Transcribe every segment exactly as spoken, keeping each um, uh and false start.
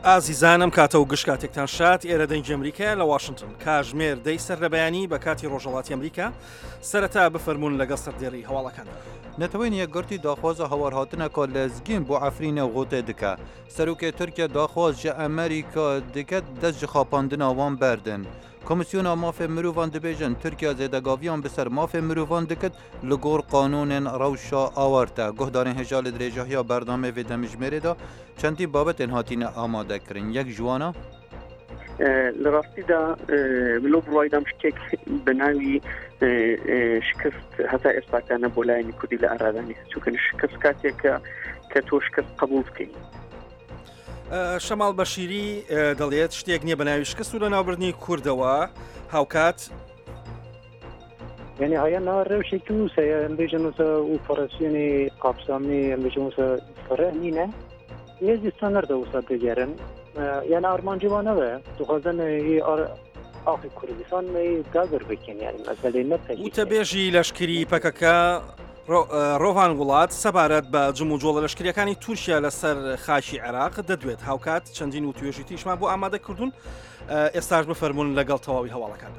ئازیزانم کاتە و گشت کاتێکتان شات ئێرە دەنگی ئەمریکا لە واشنگتن کاژمێر دەی سەر لە بەیانی بە کاتی ڕۆژهەڵاتی ئەمریکا سەرەتا بفەرمونون لەگەڵ سەردێڕی هەواڵەکاندا. نەتەوەین یەکگرتی داخوازە هەوارهاتنەکە لەزگین بۆ عەفرینە غوتێ دکە سەرۆکێ تورکیا داخواز ji ئەمریکا دکت دەست ji xapandina wan berdin. Komisyona mafê mirovan dibêjin Tirkiya zêdegaviyan bi ser mafê mirovan dikit li gor qanûnên rewşa awarte. Guhdarên hêja li dirêjahiya berdamê vê demijmêrê de çendî babetên hatîne amadekirin. Yek ji wan e li rastî de milov rawayê da şikek bi navî şikست heta êstaka nebolayînê Kurdî li Erevanê. Çûkî şikست kateke ke tû şikست qebûl bikî. شەماڵ بەشیری دەڵێت شتێک نییە بە ناوی شکست و لە ناوبردنی کوردەوە هاوکات یعنی هەیە ناوە ڕێوشێکی وسە ئەمبێژن وسە و فەڕەسیێنی قاپسامی ئەمبێژن وسە فەرە نینە هێزیستان نەردە وسە دەگەرن یعنی ئارمانجیوانەوە دوخوازن ئاخی کوردستان داگەر بکەن یعنی مەسەلەی نەپەی وتەبێژی لەشکری پەکەکە ڕۆڤان وڵات سەبارەت بە جم و جۆڵە لەشکریەکانی تورکیا لەسەر خاکی عێراق دەدوێت هاوکات چەندین و توێژی تیشمان بۆ ئامادە کردوون ئێستاش بفەرمونون لەگەڵ تەواوی هەواڵەکاندا.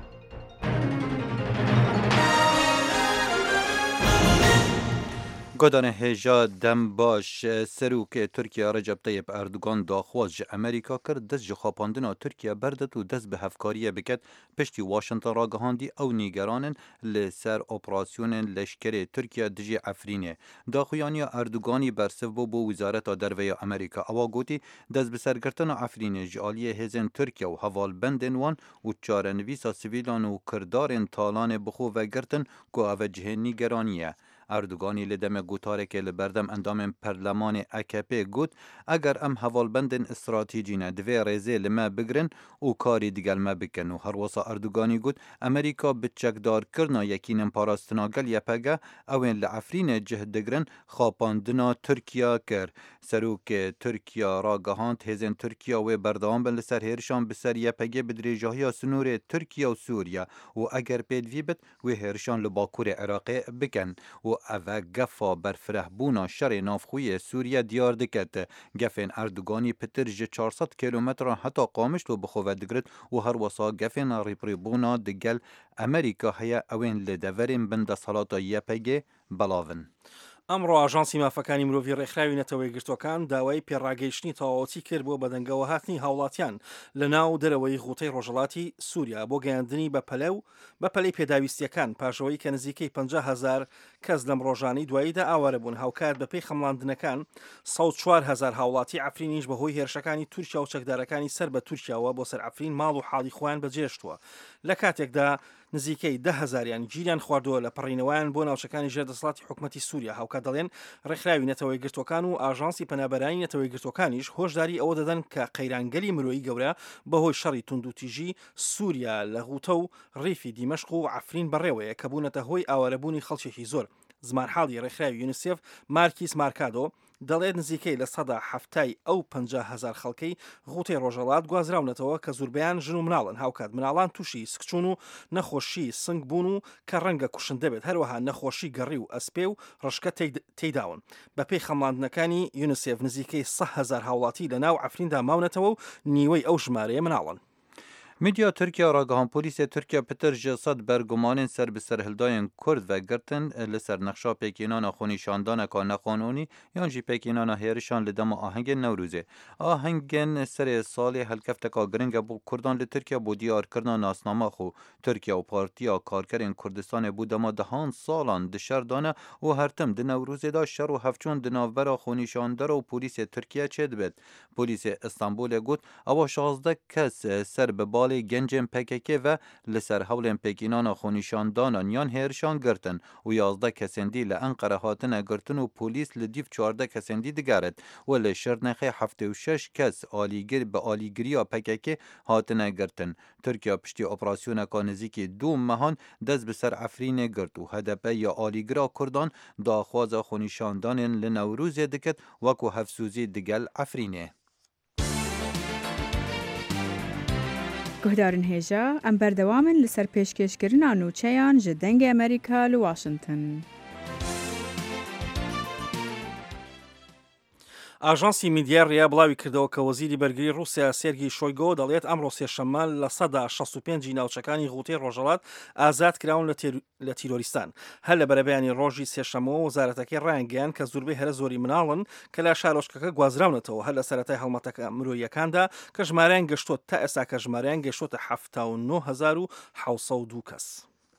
Godanê hêja dem baş serokê Tirkiya Recep Tayyip Erdogan daxwaz ji Amerîka kir dest ji xapandina Tirkiya berdet û dest bi hevkariyê biket piştî Washington ragihandî ew nîgeranin li ser operasyonên leşkerê Tirkiya dijî Efrînê. Daxuyaniya Erdoganî bersiv bû bo Wizareta Derve ya Amerîka. Ewa gotî dest bi sergirtina Efrînê ji aliyê hêzên Tirkiya û hevalbendên wan û çarenivîsa sivîlan û kirdarên talanê bi xwe vegirtin ku ev cihê nîgeranî ye. Erdoganî li demê gotarekê li berdem endamên Perlemanê A K P got eger em hevalbendên stratîjî ne divê rêzê li me bigirin û karî digel me bikin û herwasa Erdoganî got Amerîka bi çekdarkirina yekînên parastina gel Y P G ew ên li Efrînê cih digirin xapandina Tirkiya kir. Serokê Tirkiya ragihand hêzên Tirkiya wê berdewam bin li ser hêrişan bi ser Y P G bi dirêjahiya sinûrê Tirkiya û Sûriya û eger pêdivî bit wê hêrişan li Bakurê Iraqê bikin û ev gefa berfirehbûna şerê navxwîyê Sûriye diyar diket. Gefên Erdoganî pitir ji çar sed kilometran heta Qamişlo bi xwe vedigirit û her wesa gefên rêpirêbûna digel Amerîka heye ew ên li deverên bin desthelata Y P G belavin. ئەمڕۆ ئاژانسی مافەکانی مرۆڤی ڕێکخراوی نەتەوەی گرتوەکان داوای پێڕاگەیشتنی تەواوەتی کرد بۆ بەدەنگەوە هاتنی هاوڵاتیان لە ناو دەرەوەی غوتەی ڕۆژهەڵاتی سووریا بۆ گەیاندنی بە پەلە و بە پەلەی پێداویستیەکان پاشەوەی کە نزیکەی پەنجا هەزار کەس لەم ڕۆژانەی دواییدا ئاوارە بوون. هاوکات بەپێی خەمڵاندنەکان سەد و چوار هەزار هاوڵاتی ئەفرینیش بەهۆی هێرشەکانی تورکیا و چەکدارەکانی سەر بە تورکیاوە بۆ سەر ئەفرین ماڵ و حاڵی خۆیان بەجێشتووە. لە کاتێکدا نزیکەی ده هەزاریان گیریان خواردووە لە پەڕینەوەیان بۆ ناوچەکانی ژێردەسەڵاتی حکومەتی سووریا. هاوکات دەڵێن ڕێکخراوی نەتەوەی گرتوەکان و ئاژانسی پەنابەرانی نەتەوەی گرتوەکانیش هۆشداری ئەوە دەدەن کە قەیرانگەلی مرۆیی گەورە بەهۆی شەڕی توندوتیژی سووریا لە غوتە و ڕیفی دیمەشق و عەفرین بەڕێوەیە کە بوونەتە هۆی ئاوارەبوونی خەڵکێکی زۆر. زمانحاڵی ڕێکخراوی یونیسێف مارکیس مارکادۆ دەڵێت نزیکەی لە سەدا هەفتای ئەو پەنجا هەزار خەڵکەی غوتەی ڕۆژهەڵات گوازراونەتەوە کە زۆربیان ژن و مناڵن. هاوکات مناڵان تووشی سکچون و نەخۆشی سنگ بوون و کە ڕەنگە کوشن دەبێت هەروەها نەخۆشی گەڕی و ئەسپێ و ڕشکە تێداون. بەپێی خەمڵاندنەکانی یونیسێف نزیکەی سە هەزار هاوڵاتی لە ناو ئەفریندا ماونەتەوە و نیوەی ئەو ژمارەیە مناڵن. Medya Tirkiya ragihan polîsê Tirkiya pitir ji sed bergumanên ser bi serhildayên Kurd vegirtin li ser nexşa pêkînana xwenîşandaneka neqanûnî yan jî pêkînana hêrişan li dema ahengên Newrûzê. Ahengên serê salê helkefteka giring e bo Kurdan li Tirkiya bo diyarkirina nasnama xwe. Tirkiya û Partiya Karkerên Kurdistanê bû dema dehan salan di şer dane û hertim di Newrûzê da şer û hevçûn di navbera xwenîşandera û polîsê Tirkiye çê dibêt. Polîsê Istanbulê got ewa şazdeh kes ser bi balê gencên P K K ve li ser hewlên pêkînana xwenîşandanan yan hêrişan girtin û yazdeh kesên dî li Enqere hatine girtin û polîs li dîv çardeh kesên dî digerit û li Şirnexê heftê û şeş kes alîgir bi alîgiriya P K K hatine girtin. Tirkiya piştî operasyoneka nizîkî dû mehan dest bi ser Efrînê girt û H D P ya alîgira Kurdan daxwaza xwenîşandanên li Newrûzê dikit wekû hevsûzî digel Efrînê. گهدارن هێژە ئەم بەردەوامن لەسەر پێشکەشکردنا نوچەیان ji dengê Amerîka li Washington. ئاژانسی میدیا ڕێیا بڵاوی کردەوە کە وەزیری بەرگری رووسیا سێرگی شۆیگۆ دەڵێت ئەمڕۆ سێشەممە لە سەدا شەست و پێنج ناوچەکانی غوتەی ڕۆژهەڵات ئازاد کراون لە تیرۆریستان. هەر لە بەرەبەیانی ڕۆژی سێشەمەوە وەزارەتەکەی ڕایانگەیان کە زۆربەی هەرە زۆری مناڵن کە لە شارۆچکەکە گوازراونەتەوە هەر لە سەرەتای هەڵمەتەکە مرۆییەکاندا کە ژمارەیان گەشتوت تا ئێستا کە ژمارەیان گەشتوتە هەفتاد و نۆ هەزار و حەوت و دوو کەس.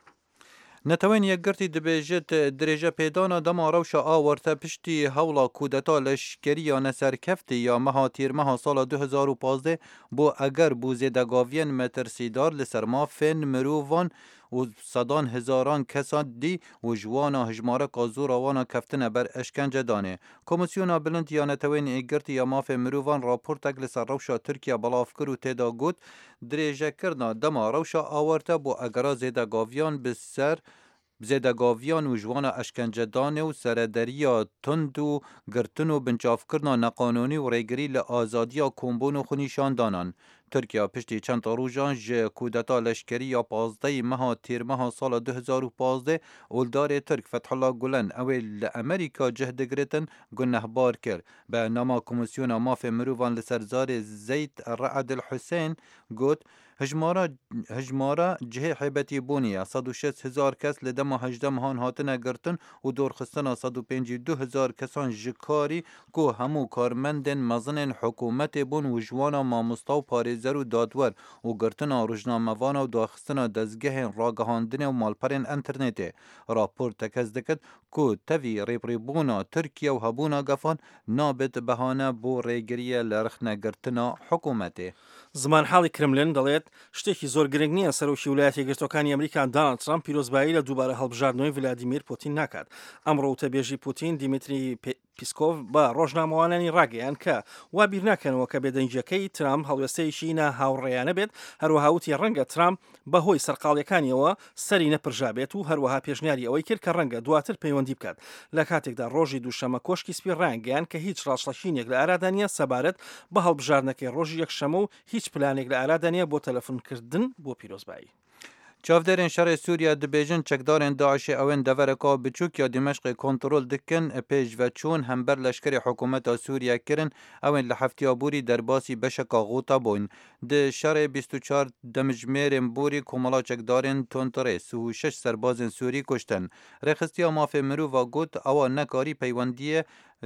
نەتەوەین یەکگرتی دەبێژێت درێژە پێدانە دەما ڕەوشە ئاوەرتە پشتی هەوڵا کودەتا لەشکریانە سەرکەفتی یا مەها تیرمەها ساڵە دو هەزار و پانزدە بۆ ئەگەر بوو زێدەگاڤیان مەترسیدار لەسەر مافên mirovan û sedan hezaran kesan dî û ji wana hejmareka zora wana keftine ber eşkence danê. Komisyona bilind ya netewên êgirtî ya mafê mirovan raportek li ser rewşa Tirkiye belav kir û têda got dirêjekirina dema rewşa awarte bû egera zêdegaviyan bi ser zêdegaviyan û ji wana eşkencedanê û serederiya tund û girtin û bincavkirina neqanûnî û rêgirî li azadiya kombûn û xwînîşandanan. Tirkiye piştî çend rojan ji kudeta leşkerî ya pazdeyî meha têrmeha sala du hezar û panzdeh oldarê Tirk Fethullah Gulen ew ê li Amerîka cih digiritin gunehbar kir. Bi nama Komisyona Mafê Mirovan li ser zarê Zeyd Re'ad el Husên got hejmara hejmara cihê hêbetî bûniye sed û şêst hezar kes li dema hejdeh mehan hatine girtin û dorxistina sed û pêncî du hezar kesan ji karî ku hemû karmendên mezinên hikûmetê bûn û ji wana mamosta û parêzer û dadwer û girtina rojnamevana û daxistina dezgehên ragihandinê û malperên internetê. Rapor tekez dikir ku tevî rêprêbûna Tirkiye û hebûna gefan nabêt behane بۆ rêgiriye li rexnegirtina hikûmetê. زمانحاڵی کرملن دەڵێت شتێکی زۆر گرنگ نییە سەرۆکی ویلایەتە یەکگرتوەکانی ئەمریکا دۆناڵد ترامپ پیرۆزبایی لە دووبارە هەڵبژاردنەوەی ڤلادیمیر پوتین ناکات. ئەمڕۆ وتەبێژی پوتین دیمیتری پیسکۆڤ بە ڕۆژنامەوانانی ڕاگەیان کە وا بیر ناکەنەوە کە بێدەنجەکەی ترامپ هەڵوێستەیەکی نە هاوڕێیانە بێت هەروەها وتی ڕەنگە ترامپ بەهۆی سەرقاڵیەکانیەوە سەری نەپرژابێت و هەروەها پێشنیاری ئەوەی کرد کە ڕەنگە دواتر پەیوەندی بکات. لە کاتێکدا ڕۆژی دووشەمە کۆشکی سپی ڕایانگەیان کە هیچ ڕاستەقینێک لە ئارادانیە سەبارەت بە هەڵبژاردنەکەی ڕۆژی یەکشەمە و هیچ پلانێک لە ئارادانیە بۆ تەلەفۆنکردن بۆ پیرۆزبایی. Çavderên şerê Sûriya dibêjin çekdarên Daişê ew ên devereka biçûk ya Dimeshqê kontrol dikin pêşveçûn hember leşkerê hikûmeta Sûriye kirin ew ên li heftiya borî derbasî beşeka Ghûta bûn. Di şerê bîst û çar demijmêrên borî komala çekdarên Tontorês û şeş serbazên Sûrî kuştin. Rêxistiya mafê mirova got ewa nekarî peywendiyê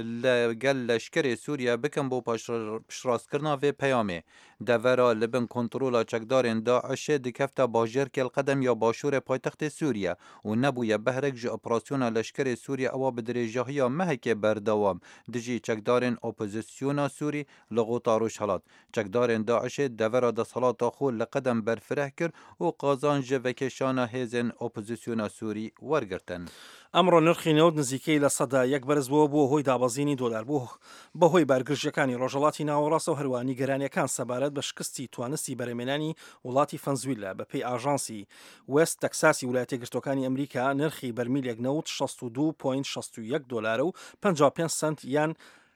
gel leşkerê Sûriye bikin bo piştrast-kirina vê peyamê. Devera li bin kontrola çekdarên Daişê dikefte bajêrkel qedem ya başûrê paytextê Sûriye û nebûye behrek ji operasyona leşkerê Sûriye ewa bi dirêjahiya mehekê berdewam dijî çekdarên opozisyona Sûrî li Ghûta Rojhilat. Çekdarên Daişê devera desthelata xwe li qedem berfireh kir û qazan ji vekeşana hêzên opozisyona Sûrî wergirtin. ئەمڕۆ نرخی نەوت نزیکەی لە سەدا یەک بەرز بووە بۆ هۆی دابەزینی دۆلار بوو بەهۆی بارگرژیەکانی ڕۆژهەڵاتی ناوەڕاستە و هەروە نیگەرانیەکان سەبارەت بە شکستی توانستی بەرهەمێنانی وڵاتی ڤەنزوێلا بەپێی ئاژانسی وێست تەکساسی ویلایەتە یەکگرتوەکانی ئەمریکا نرخی بەرمیلێک نەوت شەست و دوو پۆینت شەست و یەک دۆلارە و پەنجا و پێنج سنت یان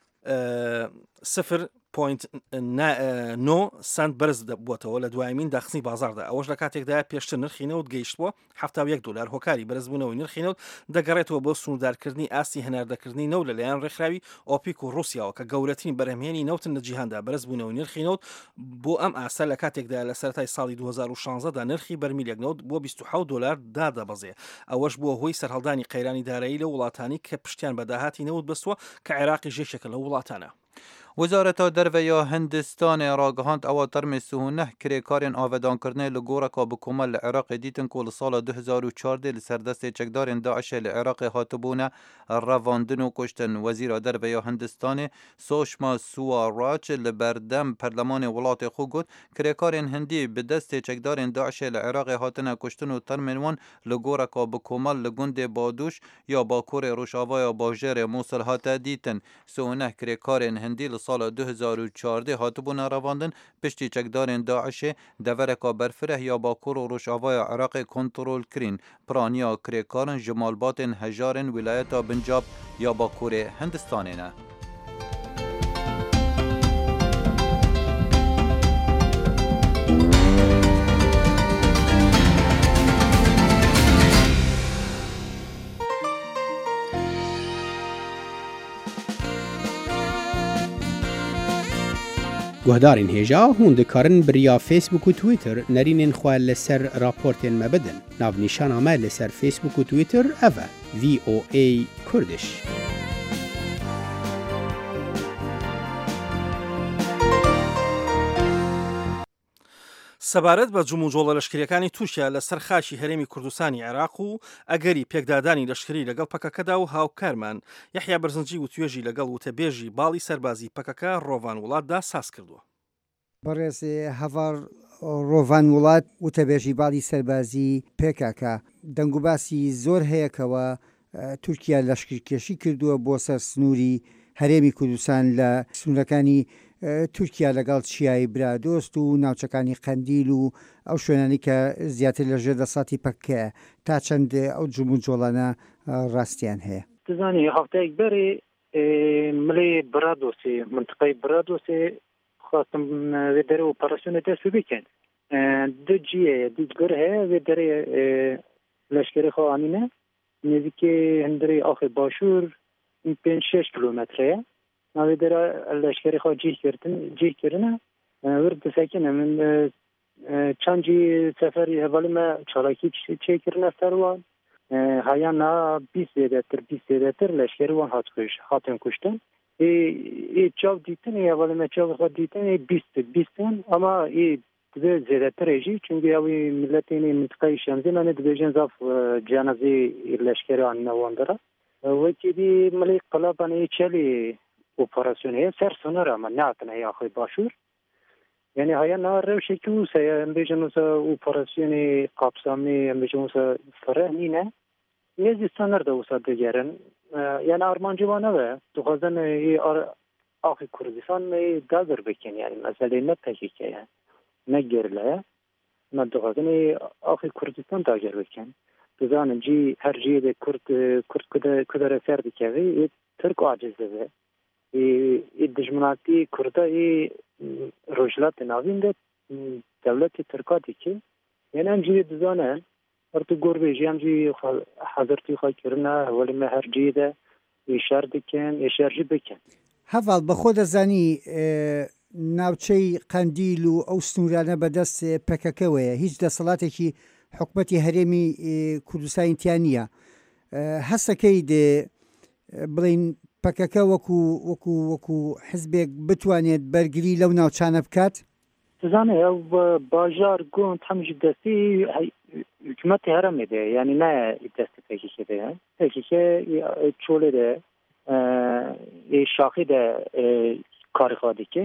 صفر پۆینت نۆ سنت بەرز بووەتەوە لە دوایمین داخستنی بازاردا. ئەوەش لە کاتێکدا پێشتر نرخی نەوت گەیشتووە هەفتاد و یەک دۆلار. هۆکاری بەرزبوونەوەی نرخی نەوت دەگەڕێتەوە بۆ سنوردارکردنی ئاستی هەناردەکردنی نەوت لەلایەن ڕێکخراوی ئۆپیک و رووسیاوە کە گەورەترین بەرهەمهێنی نەوتن لە جیهاندا. بەرزبوونەوەی نرخی نەوت بۆ ئەم ئاسە لە کاتێکدا لە سەرەتای ساڵی دوو هەزار و شانزدەدا نرخی بەرمیلێک نەوت بۆ بیست و حەوت دۆلار دادەبەزێ. ئەوەش بووە هۆی سەرهەڵدانی قەیرانی دارایی لە وڵاتانی کە پشتیان بە داهاتی نەوت بەستووە کە عێراقی ژێشێکە لە وڵاتانە. Wezareta derve ya Hindistanê ragihand ewa termê sihûneh kirêkarên avedankirinê li goreka bi komel li Iraqê dîtin ku li sala du hezar û çardê li ser destê çekdarên Daişê li Iraqê hatibûne revandin û kuştin. Wezîra derve ya Hindistanê Sushma Swaraj li berdem perlemanê welatê xwe got kirêkarên Hindî bi destê çekdarên Daişê li Iraqê hatine kuştin û termên wan li goreka bi komel li gundê Baduş ya Bakurê Rojavaya bajêrê Mosul hate dîtin. Sihûneh kirêkarên Hindî li sala du hezar û çardê hatibûne revandin piştî çekdarên Daişê devereka berfireh ya Bakur û Rojavaya Iraqê kontrol kirîn. Piraniya kirêkarin ji malbatên hejarên wilayeta Bincab ya Bakurê Hindistanê ne. گهدارین هێژا هون دikarin biriya Facebook û Twitter nerînên xwe li ser raportên me bidin. Navnîşana me li ser Facebook û Twitter ev e V O A Kurdiş. سەبارەت بە جوموجۆڵە لەشکریەکانی تووشیا لەسەر خاشی هەرێمی کوردستانی عێراق و ئەگەری پێکدادانی لەشکری لەگەڵ پەکەکەدا و هاوکارمان یەحیا بەرزنجی و توێژی لەگەڵ وتەبێژی باڵی سەربازی پەکەکە ڕۆڤان وڵاتدا ساز کردووە. بەڕێز هەڤار ڕۆڤان وڵات وتەبێژی باڵی سەربازی پێکاکە دەنگ و باسی زۆر هەیەکەوە تورکیا لەشکرکێشی کردووە بۆ سەر سنووری هەرێمی کوردستان لە سنوورەکانی تورکیا لەگەڵ چیایی برادۆست و ناوچەکانی قەندیل و ئەو شوێنانی کە زیاتر لەژێر دەسەڵاتی پەکەیە تا چەند ئەو جوموجۆڵانە ڕاستیان هەیە. دەزانی هەفتەیەک بەرێ ملێ برادۆسێ منتقەی برادۆسێ خواستم وێ دەرە ئۆپەراسیۆنە دەست بکەن دو جیە دیگەر هەیە وێ دەرێ لەشکری خۆ ئامینە نزیکێ هەندێ ئاخی باشوور پێنج شەش کیلۆمەترەیە ناوێ دەرە لەشکری خۆ جیکردن جیکردنە ورد دەسەکەنە من چەندی سەفەری هەڤەڵمە چالاکی چێکردنە سەروان هایان نا بیست زێدەتر بیست زێدەتر لەشکری وان هاتن کوشتن ای چاو دیتن هەڤەڵمە چاو خۆ دیتن بیست بیستن ئەما ای زێدەترێژی چونکی ئەوی ملەتێنی منتقەی شەمزینانە دەبێژن زاف جیانەزی لەشکریان نەوەندەرە وەکی دی ملەی قەڵابانەی چەلی ئۆپەراسیۆن هەیە سەر سنەر ئەمە ناتنە یاخۆی باشوور یعنی هەیە نا ڕێوشێکی وسەیە ئەمبێژن وسە ئۆپەراسیۆنی قاپسامی ئەمبێژن وسە فەرەنینە نێزی سەنەردە وسە دەگەرن یعنی ئارمانجیوانەوە دخوازن ئاخی کوردستان داگر بکەن یعنی مەسەلەی نە پەکێکەیە نە گێرلەیە مە دخوازن ئاخی کوردستان داگر بکەن دەزانن جی هەر جێ کورد کورد کودەرە فەر دکەوێ ترک عاجز دەبێ دژمناتی کوردا ڕۆژلات ناوین دە دەوڵەتی ترکاتی کە یعنی ئەم جێ دزانن هەرتو گۆربێژی ئەم جێ حەزرتی خۆکردنە هەوڵمە هەر جێدە ئێشار دکەن ئێشارژی بکەن. هەڤاڵ بەخۆ دەزانی ناوچەی قەندیل و ئەو سنوورانە بەدەست پەکەکەوەیە هیچ دەسەڵاتێکی حکومەتی هەرێمی کوردستانیان نییە هەستەکەی دێ بڵین پەکەکە وەکو وەکو وەکو حزبێک بتوانێت بەرگری لەو ناوچانە بکات دەزانێ ئەو باژار گۆند هەمیش دەستی حکومەتی هەرەمێدە یعنی نایە دەستی پێکیکێدەیە پێکیکە چۆلێدە شاخیدە کارخوا دکە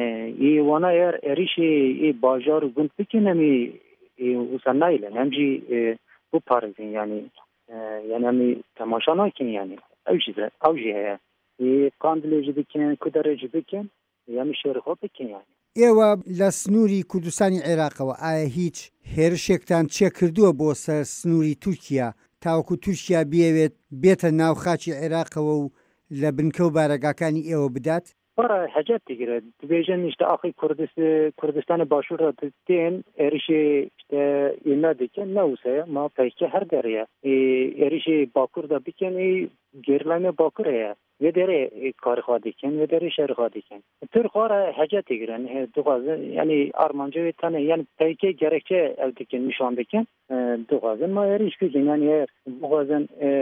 وانە یار ئێریشی باژار و گوند بکەنەمی وسە نایلن هەمجی بۆ پارێزین یعنی یعنی ئەمی تەماشا ناکەن یعنی ئەو ژی هەیە قاندلێژی بکەن کودەرێژی بکەن یعنی شێرخۆ بکەن یعنی ئێوە لە سنووری کوردستانی عێراقەوە ئایا هیچ هێرشێکتان چێ کردووە بۆ سەر سنووری تورکیا تاوەکو تورکیا بێوێت بێتە ناو خاچی عێراقەوە و لە بنکە و بارەگاکانی ئێوە بدات؟ وەرە حەجەت دیگرێت دبێژن نیشتە ئاخی کوردستانی باشوور تێن ئێریشی ئێمە دکەن نەوسەیە ما پەیکە هەر دەرەیە ئێریشی باکووردا بکەن گێرلانە باکوور هەیە وێ دەرێ کارخوا دکەن وێ دەرێ شەرخوا دکەن تر خوارە حەجەت دیگرن دخوازن یعنی ئارمانجەوێت تەنە یعنی پەیکە گەرەکچە ئەو دکەن نیشان بکەن دخوازن ما ئێریش بکەن یعنی هەیە بخوازن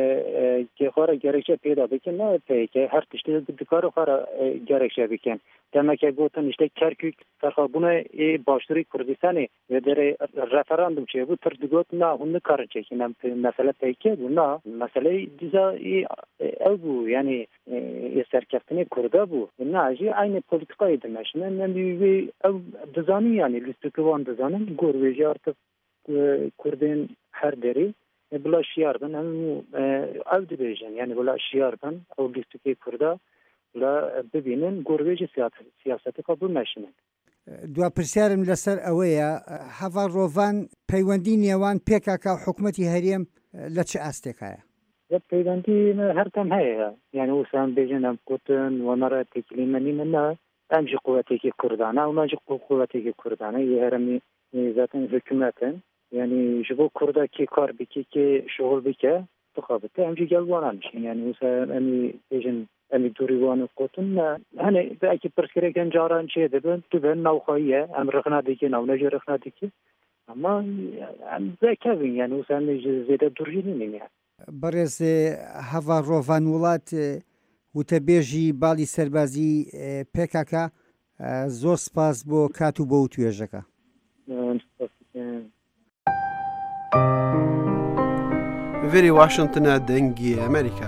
خوارە گەرەکچە پێدا بکەن نە پەیکە هەر تشتێ دکارە خوارە گەرەکچە بکەن دەمەکە گوتن نیشتە کەرکک سەرخابوونە باشتوری کوردستانی وێ دەرێ ڕەفەراندوم چێ بوو تر دگوت نا هون نکارن چێکی مەسەلە پەیکە بوو نا مەسەلەی دیزا ئەو بوو یعنی سەرکەفتنی کووردا بوو ناژی ئاینە پۆلیتیقای دەمەشنە نەبی ئەو دەزانی یعنی لیستەکەوان دەزانن گۆڕوێژی ئارتە کوردێن هەر دەری بڵا شیار بن هەموو ئەو دەبێژن یعنی بڵا شیار بن ئەو لیستەکەی کووردا لە ببینن گۆڕوێژی سیاسەتەکە بمەشنن. دوا پرسیارم لەسەر ئەوەیە هەڤاڵ ڕۆڤان پەیوەندی نێوان پێکاکە و حکومەتی هەرێم لە چه ئاستێکایە؟ پەیوەندی هەرتەم هەیە یعنی وسان بێژن ئەم کوتن وەمەرە تێکلیمەنی منە ئەمجی قووەتێکی کوردانە و ماجی قووەتێکی کوردانە هەرمی زاتن حکومەتن یعنی ji bo Kurda kê kar bike kê şoğul bike dixabite em jî gelwanan yani wisa emî bêjin emî توریوان قوتن هنه باقی پرسکرکن جاران چه دبن تو بن نوخایه ام رخنا دیگه نو نجار رخنا دیگه اما ام ذکرین یعنی وسان زیاده درجینی نیه بەڕێز هەڤار ڕۆڤان وڵات وتەبێژی باڵی سەربازی پێکاکە زۆر سپاس بۆ کات و بۆ و توێژەکە. ڤێری واشنگتنە دەنگی ئەمریکا.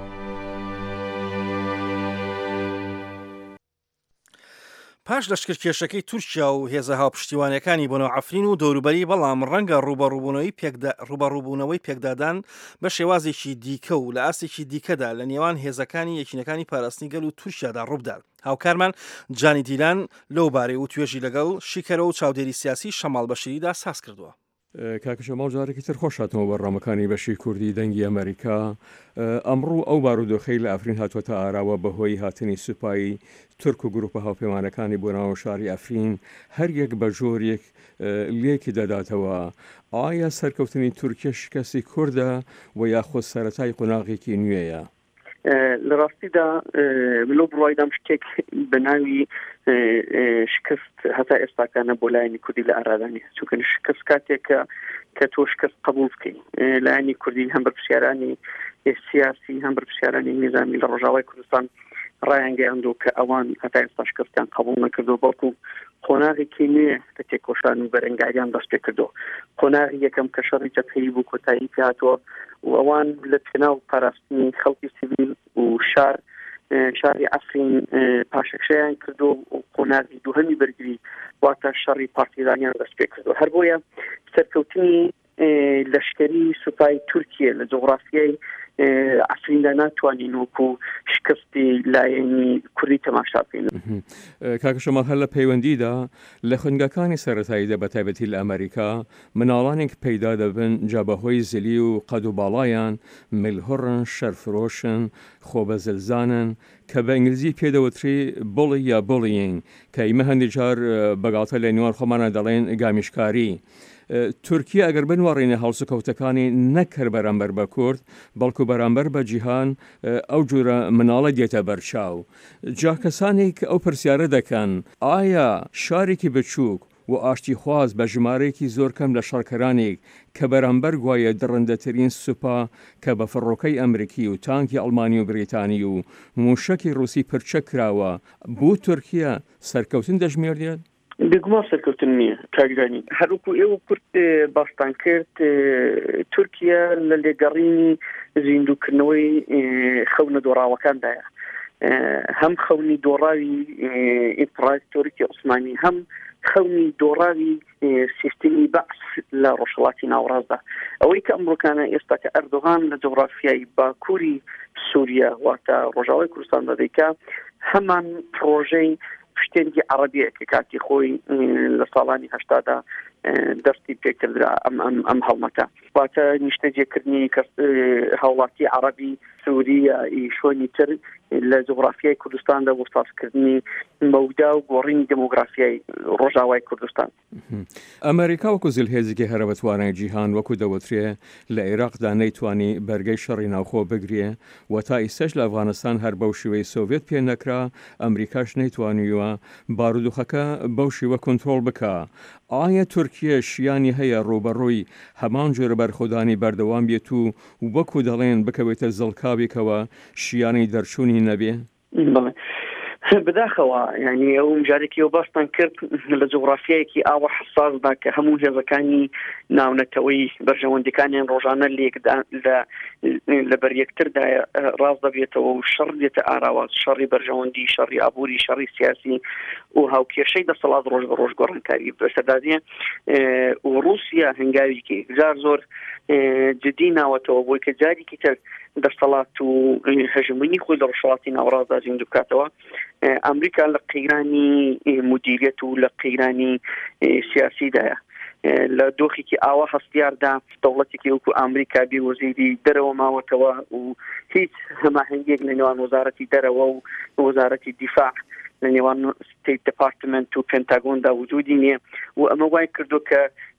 پاش لەشکرکێشەکەی تورکیا و هێزە هاوپشتیوانەکانی بۆنەوە عەفرین و دەوروبەری بەڵام ڕەنگە ڕوبەڕووبوونەوەی پێکدادان بە شێوازێکی دیکە و لە ئاستێکی دیکەدا لە نێوان هێزەکانی یەکینەکانی پاراستنی گەل و تورکیادا ڕووبدات. هاوکارمان جانی دیلان لەو بارەی و توێژی لەگەڵ شیکەرە و چاودێری سیاسی شەماڵ بەشیریدا ساز کردووە. کاکەشەماڵ جارێکی تر خۆشاتەوە بەڕامەکانی بەشی کوردی دەنگی ئەمریکا. ئەمڕوو ئەو بارودۆخەی لە ئەفرین هاتووەتە ئاراوە بەهۆی هاتنی سوپایی تورک و گروپە هاوپەیمانەکانی بۆ ناو شاری ئەفرین هەر یەک بە جۆرێک لێکی دەداتەوە. ئایا سەرکەوتنی تورکیە شکستی کووردە و یاخۆ سەرەتای قۆناغێکی نوێیە؟ لە ڕاستیدا لۆ بڕایدام شتێک بە ناوی شکست هەتا ئێستاکانە بۆ لایەنی کوردی لە ئارادانی چونکە شکست کاتێکە کە تۆ شکست قبول بکەین لایەنی کوردی هەم بەرپرسیارانی سیاسی هەم بەرپرسیارانی نظامی لە ڕۆژاوای کوردستان ڕایانگەیاندوو کە ئەوان هەتا ئێستا شکستیان قبول نەکردو بەڵکو قۆناغێکی نوێ بە تێکۆشان و بەرەنگاریان دەست پێ کردو. قۆناغی یەکەم کە شەڕی جەبهەیی بوو کۆتایی پێ هاتووە و ئەوان لە پێناو پاراستنی خەڵکی سیڤیل و شار شاری ئەفرین پاشەکشەیان کردو و قۆناغی دووهەمی بەرگری واتە شەڕی پارتیزانیان دەست پێ کردو. هەر بۆیە سەرکەوتنی لەشکری سوپای تورکیە لە جوغرافیای ئەفریندا ناتوانین وەکو شکستی لایەنی کوردی تەماشا بکەین. کاکەشەماڵ هەر لە پەیوەندیدا لە خوێندگەکانی سەرەتاییدا بەتایبەتی لە ئەمریکا مناڵانێک پەیدا دەبن جابەهۆی زلی و قەد و باڵایان ملهڕن شەرفرۆشن خۆبەزلزانن کە بە ئینگلیزی پێدەوتری بڵی یا بڵیین کە ئیمە هەندێک جار بەگاڵتە لە نێوان خۆمانە دەڵێن گامیشکاری. تورکیا ئەگەر بنوەڕینە هەڵسوکەوتەکانی نەکرد بەرامبەر بە کورد بەڵکو بەرامبەر بە جیهان ئەو جورە مناڵە دێتە بەرچاو. جا کەسانێک ئەو پرسیارە دەکەن ئایا شارێکی بچووک و ئاشتی خواز بە ژمارەیەکی زۆر کەم لە شەڕکەرانێک کە بەرامبەر گوایە درڕندەترین سوپا کە بە فڕۆکەی ئەمریکی و تانکی ئەڵمانی و بریتانی و موشەکی ڕووسی پرچە کراوە بۆ تورکیا سەرکەوتن دەژمێردێت؟ بێگومان سەرکەوتن نییە کاگرانی هەروکو ئێوە کورد باستان کرد تورکیا لە لێگەڕینی زیندووکردنەوەی خەونە دۆڕاوەکاندایە هەم خەونی دۆڕاوی ئیمپراتۆریەتی عوسمانی هەم خەونی دۆڕاوی سیستمی بەعس لە ڕۆژهەڵاتی ناوەڕاستدا ئەوەی کە ئەمڕۆکانە ئێستا کە ئەردۆغان لە جوغرافیای باکووری سووریا واتە ڕۆژاوای کوردستان دەدەیکا هەمان پرۆژەی شتێنی عەرەبیە کە کاتی خۆی لە ساڵانی هەشتادا دەستی پێکردرا ئەم ئەم هەڵمەتە واتە نیشتەجێکردنی هاوڵاتی عەرەبی سووریا ئیشۆنی تر لە جوغرافیای کوردستاندا بۆ سازکردنی مەودا و گۆڕینی دمۆگرافیای ڕۆژاوای کوردستان. ئەمریکا وەکو زلهێزێکی هەرە بەتوانای جیهان وەکو دەوترێ لە عێراقدا نەیتوانی بەرگەی شەڕی ناوخۆ بگرێ و تا ئیسەش لە ئەفغانستان هەر بەو شێوەی سۆڤێت پێ نەکرا ئەمریکاش نەیتوانیوە بارودۆخەکە بەو شێوە کۆنتڕۆڵ بکە. ئایا تورکیە شیانی هەیە ڕوبەڕووی هەمان جۆرە بەرخۆدانی بەردەوام بێت و وەکو دەڵێن بکەوێتە زڵکاوێکەوە شیانی دەرچوونی نەبێ؟ بداخەوە یعنی ئەو جارێکی ئەو باستان کرد لە جوغرافیایەکی ئاوە حساسدا کە هەموو هێزەکانی ناونەتەوەی بەرژەوەندەکانیان ڕۆژانە لە بەریەکتردا ڕاست دەبێتەوە و شەڕ دێتە ئاراوات شەڕی بەرژەوەندی شەڕی ئابووری شەڕی سیاسی و هاوکێشەی دەسەڵات ڕۆژ بە ڕۆژ گۆڕانکاری بەسەردادێ و رووسیا هەنگاویکی جار زۆر جدی ناوەتەوە بۆی کە جارێکی تر دەسەڵات و هەژمونی خۆی لە ڕۆژهەڵاتی ناوەڕاستدا زیندوو بکاتەوە. ئەمریکا لە قەیرانی مدیریەت و لە قەیرانی سیاسیدایە لە دۆخێکی ئاوا هەستیاردا دەوڵەتێکی وەکو ئەمریکا بێوەزیری دەرەوە ماوەتەوە و هیچ هەماهەنگێک لە نێوان وەزارەتی دەرەوە و وەزارەتی دیفاع لە نێوان ستیت دپارتمنت و پێنتاگۆندا وجودی نییە و ئەمە وای کردو کە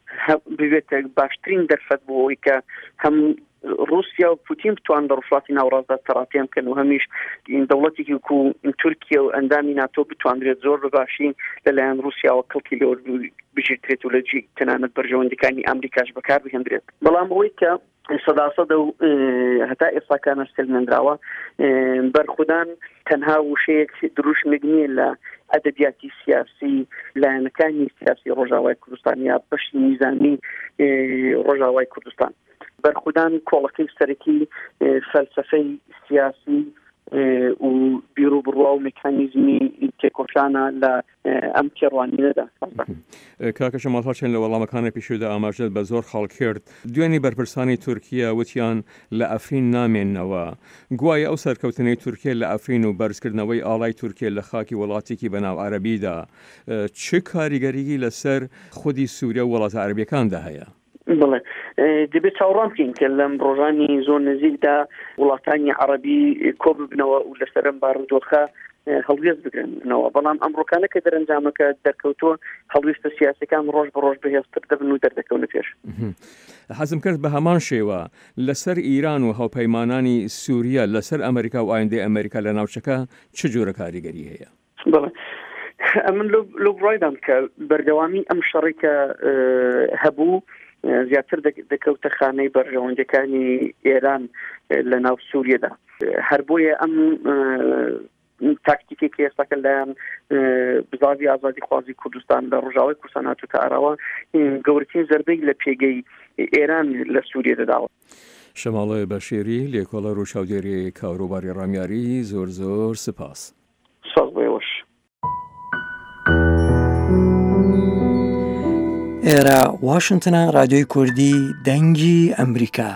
ببێتە باشترین دەرفەت بۆەوەی کە هەم رووسیا و پوتین بتوان لە ڕۆژهەڵاتی ناوەڕاستدا تەڕاتیان بکەن و هەمیش دەوڵەتێکی وەکو تورکیا و ئەندامی ناتۆ بتوانرێت زۆر بەباشی لەلایەن رووسیاوە کەڵکی لێوە بژێترێت و لە جێ تەنانەت بەرژەوەندەکانی ئەمریکاش بەکار بهێنرێت. بەڵام ئەوەی کە سەداسەدە و هەتا ئێستاکانە سلمێنراوە بەرخودان تەنها وشەیەک دروشمێک نییە لە ئەدەبیاتی سیاسی لایەنەکانی سیاسی ڕۆژاوای کوردستان یا بەشی میزانی ڕۆژاوای کوردستان. بەرخودان کۆڵەکەی سەرەکی فەلسەفەی سیاسی و بیرو بڕوا و مکانیزمی تێکۆشانە لە ئەم کێڕوانینەدا. کاکە شەماڵ هەرچەند لە وەڵامەکانی پێشودا ئاماژەت بە زۆر خەڵ کرد دوێنی بەرپرسانی تورکیا وتیان لە ئەفرین نامێننەوە. گوایە ئەو سەرکەوتنەی تورکیا لە ئەفرین و بەرزکردنەوەی ئاڵای تورکیا لە خاکی وڵاتێکی بەناو عەرەبیدا چ کاریگەریی لەسەر خودی سووریا و وڵاتە عەرەبیەکاندا هەیە؟ بڵێ دەبێت چاوەڕام بکەین کە لەم ڕۆژانی زۆر نزیکدا وڵاتانی عەرەبی کۆ ببنەوە و لەسەرم بارودۆخە هەڵوێست بگرنەوە. بەڵام ئەمڕۆکانە کە دەرەنجامەکە دەرکەوتووە هەڵوێستە سیاسەکان ڕۆژ بە ڕۆژ بەهێزتر دەبن و دەردەکەونە پێش. حەزم کرد بە هەمان شێوە لەسەر ئیران و هاوپەیمانانی سووریا لەسەر ئەمریکا و ئایندەی ئەمریکا لە ناوچەکە چ جۆرە کاریگەری هەیە؟ بڵێ من لۆ بڕایدام کە بەردەوامی ئەم شەڕێکە هەبوو زیاتر دەکەوتە خانەی بەرژەوەندەکانی ئێران لە ناو سووریەدا. هەر بۆیە ئەم تاکتیکێکی ئێستاکە لایەن بزاوی ئازادی خوازی کوردستان لە ڕۆژاوای کوردستان هاتووەتە ئاراوە گەورەترین زەربەی لە پێگەی ئێران لە سووریە دەداوە. شەماڵە بەشێری لێکۆڵە ڕووچاودێری کاروباری ڕامیاری زۆر زۆر سپاس. ساز بۆیەوەش. ئێرە واشنتنە رادیۆی کوردی دەنگی ئەمریکا.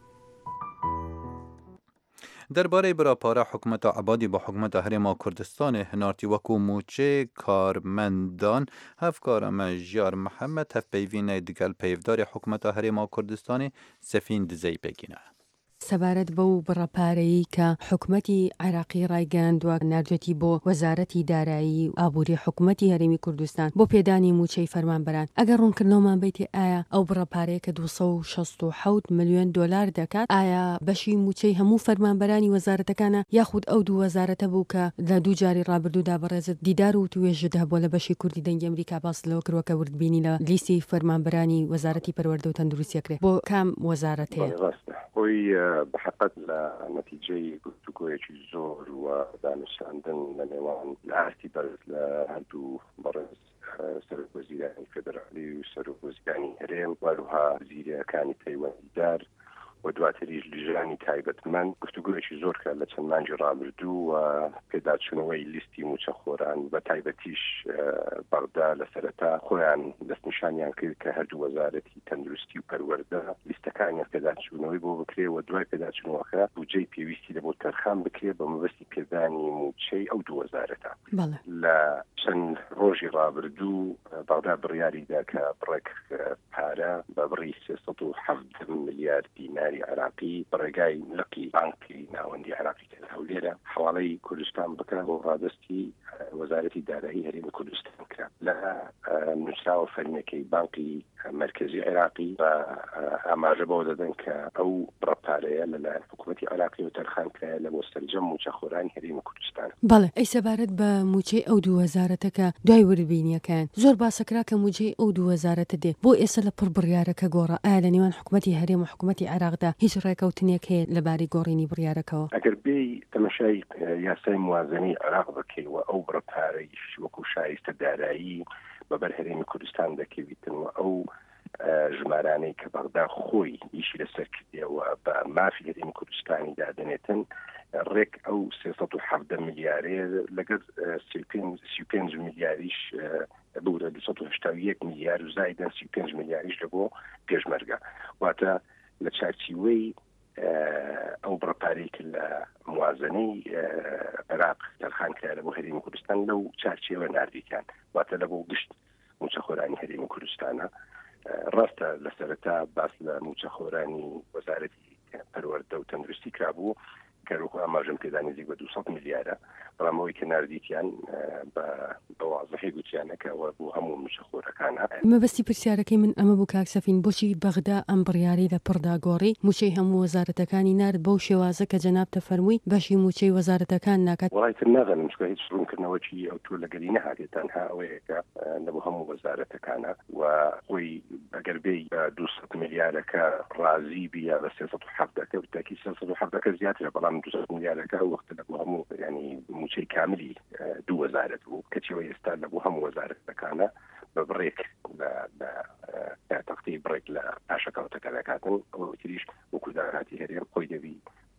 دەربارەی براپارە حکوومەتە عەبادی بە حکوومەتە هەرێما کوردستانی هەنارتی وەکو موچێ کارمەندان هەفکارەمە ژیار محەممەد هەفپەیڤینەی دگەل پەیڤداری حکوومەتە هەرێما کوردستانی سەفین دزەی پێکینە. سەبارەت بەو بڕەپارەیی کە حکوومەتی عێراقی ڕایگەاندووە نردوێتی بۆ وەزارەتی دارایی و ئابووری حکوومەتی هەرێمی کوردستان بۆ پێدانی موچەی فەرمانبەران ئەگەر ڕوونکردنەوەمان بیتێ ئایا ئەو بڕەپارەیە کە دووسەد و شەست و حەوت ملیۆن دۆلار دەکات ئایا بەشی موچەی هەموو فەرمانبەرانی وەزارەتەکانە یاخود ئەو دوو وەزارەتە بوو کە لە دوو جاری ڕابردوودا بەڕێزت دیدار و توێژت هەبووە لە بەشی کوردی دەنگی ئەمریکا باس لەوە کردووە کە وردبینی لە لیستی فەرمانبەرانی وەزارەتی پەروەردە و تەندروستیە کرێ بۆ کام وەزارەت هەیە؟ خۆی بەحقەت لە نەتیجەی گفتوگۆیەکی زۆر و دانووساندن لە نێوان لە ئاستی بەرز لە هەردوو بەڕێز سەرۆکوەزیرانی فێدرالی و سەرۆکوەزیرانی هەرێم وەروها وەزیرەکانی پەیوەندیدار و دواتریش لیژانی تایبەتمەند گفتوگۆیەکی زۆر کرد لە چەند مانگی ڕابردوو و پێداچوونەوەی لیستی موچەخۆران بە تایبەتیش بەغدا لە سەرەتا خۆیان دەستنیشانیان کرد کە هەردوو وەزارەتی تەندروستی و پەروەردە لیستەکانیان پێداچوونەوەی بۆ بکرێ و دوای پێداچوونەوەکە بودجەی پێویستی لە بۆ تەرخان بکرێ بە مەبەستی پێدانی موچەی ئەو دوو وەزارەتە. لە چەند ڕۆژی ڕابردوو بەغدا بڕیاریدا کە بڕێک پارە بە بڕی سێسەد و حەوت ملیار دینار عراقی بەڕێگای لقی بانکی ناوەندی عراقی کرد هەولێرە حواڵەی کوردستان بکرا بۆ ڕادستی وەزارەتی دارایی هەرێمی کوردستان کرا لە نووسراوە فەرمیەکەی بانکی مرکزی عراقی بە ئاماژە بۆ دەدەن کە ئەو بڕەپارەیە لەلایەن حکوومەتی عراقی و تەرخان کرایە لە بۆ سەرجەم موچەخۆرانی هەرێمی کوردستان. بەڵێ ئەی سەبارەت بە موچەی ئەو دوو وەزارەتەکە دوای وردبینیەکان زۆر باسەکرا کە موچەی ئەو دوو وەزارەتە دێ بۆ ئێستا لە پڕبڕیارەکە گۆڕە ئایا لە نێوان حکوومەتی هەرێم و حکوومەتی عراقدا هیچ ڕێکەوتنێک هەیە لەبارەی گۆڕینی بڕیارەکەەوە؟ ئەگەر بێ تەماشای یاسای موازنەی عراق بکەیوە ئەو بڕەپارەیش وەکو شایستە دارایی بەبەر هەرێمی کوردستان دەکەویتنەوە ئەو ژمارانەی کە بەغدا خۆی ئیشی لەسەر کردیەوە بە مافی هەرێمی کوردستانی دادنێتن ڕێک ئەو سێسەد و حەوت ملیارێ لەگەر سی و پێنج ملیاریش بورە دووسەد و هەشتا و یەک ملیار و زایدەن سی و پێنج ملیاریش لە بۆ پێشمەرگە واتە لە چارچیوەی ئەو بڕەپارەی کە لە موازنەی عێراق تەرخان کرا بۆ هەرێمی کوردستان لەو چارچیەوە ناردیکان واتە لە بۆ گشت موچەخۆرانی هەرێمی کوردستانە ڕاستە لە سەرەتا باس لە موچەخۆرانی وەزارەتی پەروەردە و تەندروستی کرابوو کەروخ ئاماژەم پێدا نزیک بە دووسەد میلیارە بەڵامەوەی کە نردیتیان بە وازەحی گوتیانەکەەوە بوو هەموو مچەخۆرەکانە. مەبەستی پرسیارەکەی من ئەمە بوو کاکسەفین بۆچی بەغدا ئەم بڕیاری لە پڕدا گۆڕی موچەی هەموو وەزارەتەکانی نرد بەو شێوازە کە جەناب تەفەرمووی بەشی موچەی وەزارەتەکان ناکات. وڵایتر ناغەنم چکە هیچ ڕوونکردنەوەی ئەو تۆ لەگەری نەهاتێت تەنها ئەوەیەکە لەبوو هەموو وەزارەتەکانە و خۆی ئەگەربەی دووسەد میلیارەکە ڕازی بیە بە سێسەد و حەڤدەکە وتاکی سێسەد و حەڤدەکە زیاترە بەڵام دووسەد میلیارەکە وەختە لەبوو هەموو ینی موچەی کاملی دوو وەزارەت بوو کەچەوە ئێستا لەبوو هەموو وەزارەتەکانە بە بڕێک لە تەختی بڕێک لە پاشەکەوتەکە دەکاتن ئەوە تریش وەکو داهاتی هەرێم خۆی دەبی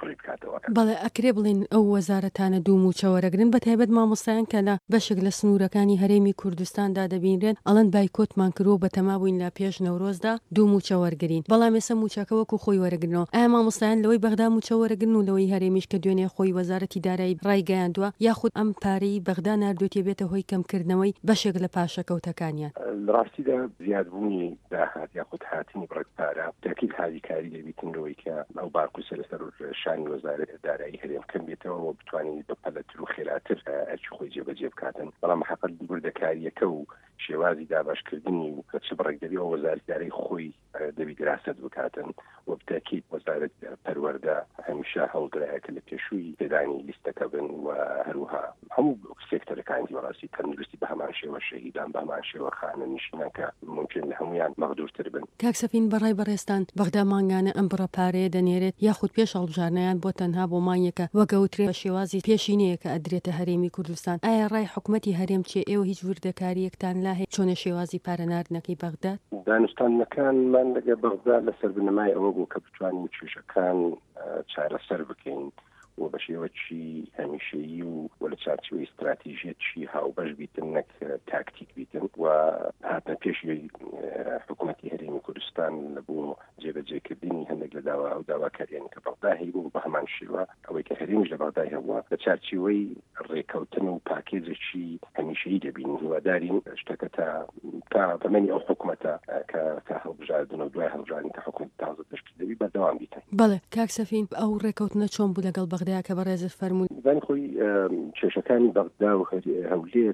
بەڵێ ئەکرێ بڵین ئەو وەزارەتانە دوو موچەوەرەگرن بە تایبەت مامۆستایان کە لە بەشێک لە سنوورەکانی هەرێمی کوردستاندا دەبینرێن ئەڵەن بایکۆتمان کردو بە تەمابووین لە پێش نەورۆزدا دوو موچەوەرگرین بەڵام ێستا موچەکە وەکو خۆی وەرەگرنەوە ئایا مامۆستایان لەوەی بەغدا موچەوەرەگرن و لەوەی هەرێمیش کە دوێنێ خۆی وەزارەتی دارایی ڕایگەیاندووە یاخود ئەم پارەی بەغدا ناردوێتێ بێتە هۆی کەمکردنەوەی بەشێک لە پاشەکەوتەکانیان. لە ڕاستیدا زیادبوونی داهات یاخود هاتنی بڕێک پارە تاکید هاویکاری دەبیتنەوەی کە ئەو باکوسە لەسەر شانی وەزارەت دارایی هەرێم کەم بێتەوە و بتوانین بەپەلەتر و خێراتر ئەرچ خۆی جێبەجێ بکاتن بەڵام حەقەت بردەکاریەکە و شێوازی داباشکردنی و کە چ بڕێک دەبی ئەو وەزارەتی دارایی خۆی دەبی دراست بکاتن و بتاکید وەزارەت پەروەردە هەمیشە هەوڵدرایە کە لە پێشووی پێدانی لیستەکە بن و هەروها هەموو سێکتەرەکانی وەڕاستی تەندروستی بە هەمان شێوە شەهیدان بە هەمان شێوە خانە نیشتینەکە ممکن لە هەمویان مەغدورتر بن. کاکسەفین بەڕای بەڕێستان بەغدا مانگانە ئەم بڕە پارەیە دەنێرێت یاخود پێش هەڵبژارنەیان بۆ تەنها بۆ مانیەکە وەگەوترێ بە شێوازی پێشینەیە کە ئەدرێتە هەرێمی کوردستان. ئایا ڕای حکوومەتی هەرێم چێ ئێوە هیچ وردەکاریەکتان لا هەیە چۆنە شێوازی پارەناردنەکەی بەغداد؟ دانوستانەکانمان لەگە بەغدا لەسەر بنەمای ئەوە بوو کە بتوانین کێشەکان چارەسەر بکەین و بە شێوەی هەمیشەیی و وە لە چارچوەی استراتیژیەتی هاوبەش بیتن نەک تاکتیک بیتن و هاتنە پێشی حکوومەتی هەرێمی کوردستان لە بۆ جێبەجێکردنی هەندێک لە داوا و داواکاریانی کە بەغدا هەیبوو بە هەمان شێوە ئەوەی کە هەرێمیش لە بەغدا هەبووە لە چارچوەی ڕێکەوتن و پاکێجێکی هەمیشەیی دەبین هیوادارین شتەکە تا تا بەمەنی ئەو حکوومەتە کە تا هەڵبژاردن و دوای هەڵبژاردنی کە حکوومەت تازە تشکیل دەبی بەردەوام بیتن. بەڵێ کاکسەفین ئەو ڕێکەوتنە چۆن بوو لەگەڵ بەغدا کە بەڕێزت فەرمووی؟ زانی خۆی کێشەکانی بەغدا و هەولێر